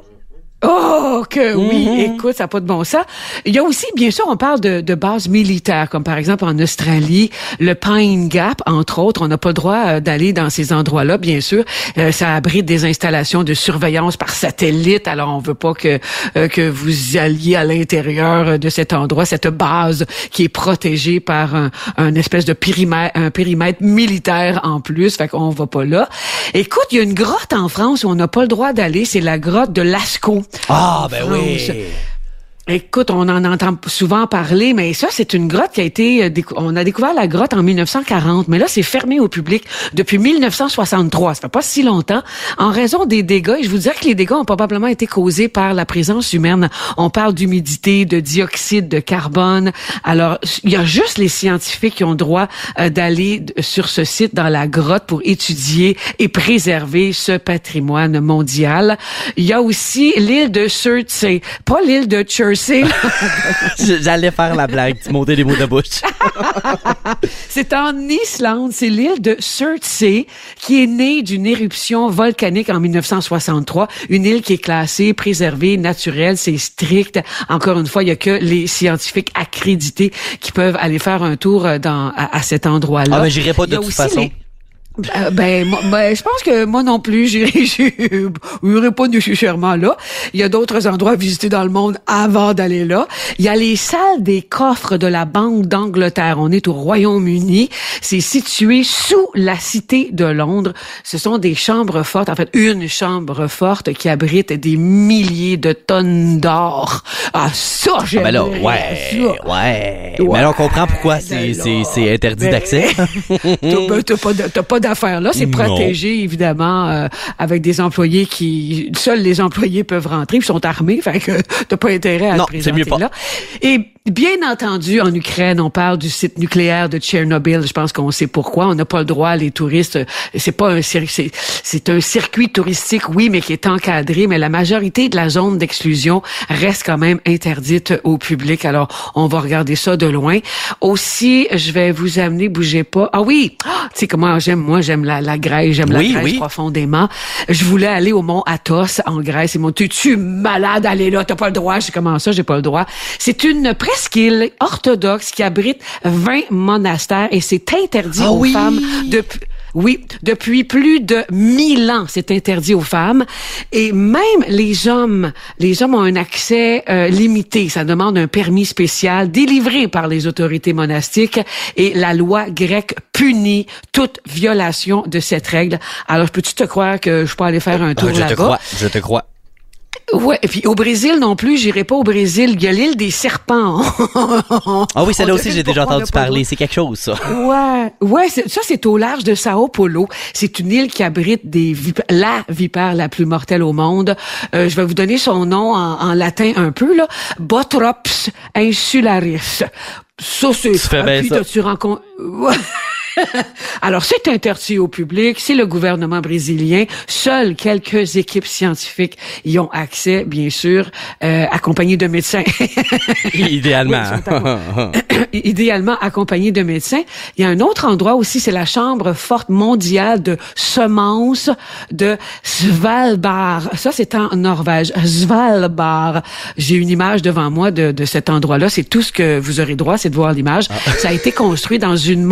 Oh, que oui! Écoute, ça n'a pas de bon sens. Il y a aussi, bien sûr, on parle de bases militaires, comme par exemple en Australie, le Pine Gap, entre autres. On n'a pas le droit d'aller dans ces endroits-là, bien sûr. Ça abrite des installations de surveillance par satellite, alors on veut pas que vous alliez à l'intérieur de cet endroit, cette base qui est protégée par un espèce de périmètre militaire en plus, fait qu'on va pas là. Écoute, il y a une grotte en France où on n'a pas le droit d'aller, c'est la grotte de Lascaux. Ah, ben oui! Écoute, on en entend souvent parler, mais ça, c'est une grotte qui a été... on a découvert la grotte en 1940, mais là, c'est fermé au public depuis 1963. Ça fait pas si longtemps, en raison des dégâts. Et je vous dirais que les dégâts ont probablement été causés par la présence humaine. On parle d'humidité, de dioxyde de carbone. Alors, il y a juste les scientifiques qui ont le droit d'aller sur ce site, dans la grotte, pour étudier et préserver ce patrimoine mondial. Il y a aussi l'île de Surtsey, pas l'île de Churchill. J'allais faire la blague, tu montais les mots de bouche. C'est en Islande, c'est l'île de Surtsey qui est née d'une éruption volcanique en 1963. Une île qui est classée, préservée, naturelle, c'est strict. Encore une fois, il y a que les scientifiques accrédités qui peuvent aller faire un tour à cet endroit-là. Ah, mais j'irai pas de toute façon. Je pense que moi non plus, j'irai pas nécessairement là. Il y a d'autres endroits à visiter dans le monde avant d'aller là. Il y a les salles des coffres de la Banque d'Angleterre. On est au Royaume-Uni. C'est situé sous la Cité de Londres. Ce sont des chambres fortes, en fait, une chambre forte qui abrite des milliers de tonnes d'or. Ah, ça, j'aimerais là, ouais. Mais là, on comprend pourquoi c'est interdit d'accès. T'as pas d'affaires là, c'est protégé évidemment avec des employés seuls les employés peuvent rentrer, ils sont armés, fait que t'as pas intérêt à te présenter là. Et bien entendu, en Ukraine, on parle du site nucléaire de Tchernobyl. Je pense qu'on sait pourquoi. On n'a pas le droit, les touristes. C'est un circuit touristique, oui, mais qui est encadré. Mais la majorité de la zone d'exclusion reste quand même interdite au public. Alors, on va regarder ça de loin. Aussi, je vais vous amener, bougez pas. Ah oui, tu sais comment j'aime la Grèce, la Grèce profondément. Je voulais aller au mont Athos en Grèce. Ils m'ont dit, tu malade, allez là, t'as pas le droit. Je dis, comment ça, j'ai pas le droit? C'est une presqu'île orthodoxe qui abrite 20 monastères et c'est interdit aux femmes depuis plus de 1000 ans, c'est interdit aux femmes. Et même les hommes ont un accès limité. Ça demande un permis spécial délivré par les autorités monastiques et la loi grecque punit toute violation de cette règle. Alors, peux-tu te croire que je peux aller faire un tour là-bas? Je te crois. Ouais, et puis au Brésil non plus, j'irai pas au Brésil. Il y a l'île des serpents. Ah oui, celle-là aussi, j'ai déjà entendu parler. C'est quelque chose, ça. Ouais, c'est au large de Sao Paulo. C'est une île qui abrite la vipère la plus mortelle au monde. Je vais vous donner son nom en latin un peu, là. Botrops insularis. Ça, c'est... Tu fais bien ça. Tu rencontres... Alors, c'est interdit au public, c'est le gouvernement brésilien. Seules quelques équipes scientifiques y ont accès, bien sûr, accompagnées de médecins. Idéalement. Idéalement accompagnés de médecins. Il y a un autre endroit aussi, c'est la Chambre forte mondiale de semences de Svalbard. Ça, c'est en Norvège. Svalbard. J'ai une image devant moi de cet endroit-là. C'est tout ce que vous aurez droit, c'est de voir l'image. Ça a été construit dans une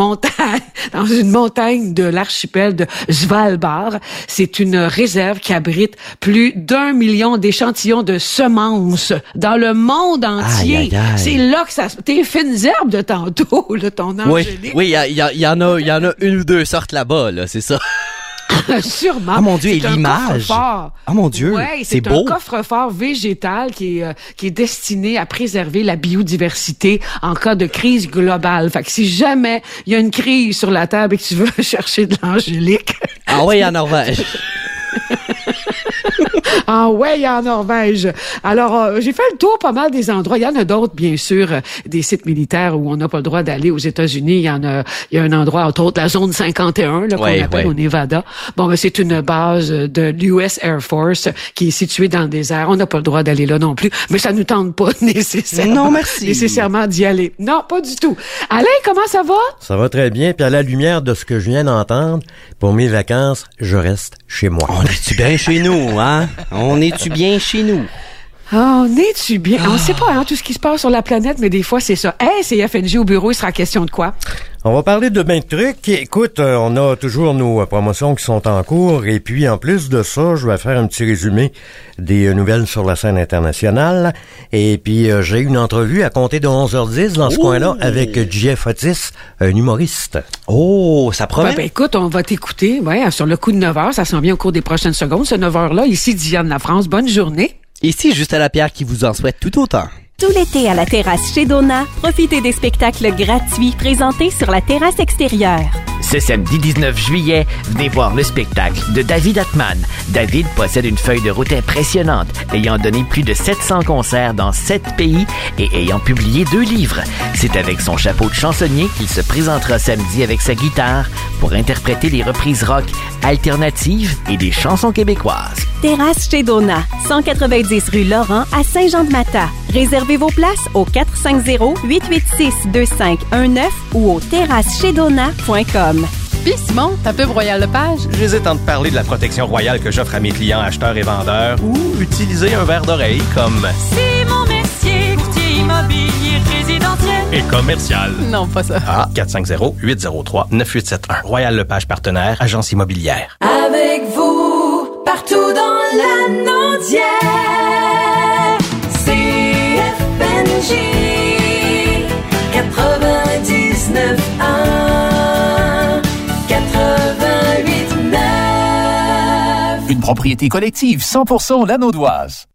montagne de l'archipel de Svalbard. C'est une réserve qui abrite plus d'1 million d'échantillons de semences dans le monde entier. Aïe, aïe, aïe. C'est là que ça... Tes fines herbes de tantôt, là, ton angélique. Oui, il y en a une ou deux sortes là-bas, là, c'est ça. Sûrement. Ah mon Dieu, et c'est l'image. Ah mon Dieu, ouais, c'est beau. C'est un coffre-fort végétal qui est destiné à préserver la biodiversité en cas de crise globale. Fait que si jamais il y a une crise sur la table et que tu veux chercher de l'angélique. Ah oui, en Norvège. Ah ouais, en Norvège. Alors, j'ai fait le tour pas mal des endroits. Il y en a d'autres, bien sûr, des sites militaires où on n'a pas le droit d'aller aux États-Unis. Il y a un endroit, entre autres, la zone 51, là, qu'on appelle au Nevada. Bon, ben, c'est une base de l'US Air Force qui est située dans le désert. On n'a pas le droit d'aller là non plus, mais ça nous tente pas nécessairement d'y aller. Non, pas du tout. Alain, comment ça va? Ça va très bien. Puis à la lumière de ce que je viens d'entendre, pour mes vacances, je reste chez moi. On est-tu bien chez nous, hein? On est-tu bien chez nous? On est-tu bien? On sait pas, tout ce qui se passe sur la planète, mais des fois, c'est ça. Hey, c'est FNJ au bureau, il sera question de quoi? On va parler de ben de trucs. Écoute, on a toujours nos promotions qui sont en cours. Et puis, en plus de ça, je vais faire un petit résumé des nouvelles sur la scène internationale. Et puis, j'ai une entrevue à compter de 11h10 dans ce coin-là avec Jeff Otis, un humoriste. Oh, ça promet. Ben, écoute, on va t'écouter. Ouais, sur le coup de 9h, ça s'en vient au cours des prochaines secondes. Ce 9h-là, ici, Diane Lafrance. Bonne journée. Ici, Justin Lapierre qui vous en souhaite tout autant. Tout l'été à la terrasse chez Donna, profitez des spectacles gratuits présentés sur la terrasse extérieure. Ce samedi 19 juillet, venez voir le spectacle de David Atman. David possède une feuille de route impressionnante, ayant donné plus de 700 concerts dans 7 pays et ayant publié 2 livres. C'est avec son chapeau de chansonnier qu'il se présentera samedi avec sa guitare pour interpréter des reprises rock alternatives et des chansons québécoises. Terrasse chez Donna, 190 rue Laurent à Saint-Jean-de-Mata. Réservez vos places au 450-886-2519 ou au terrassechaisdonna.com. Puis Simon, ta pub Royal Lepage? J'hésite entre parler de la protection royale que j'offre à mes clients acheteurs et vendeurs ou utiliser un verre d'oreille comme Simon Mercier, courtier immobilier résidentiel et commercial. Non, pas ça. Ah, 450-803-9871. Royal Lepage partenaire, agence immobilière. Avec vous, partout dans la Naudière. CFNJ 99.1 88.9. Une propriété collective 100% lanaudoise.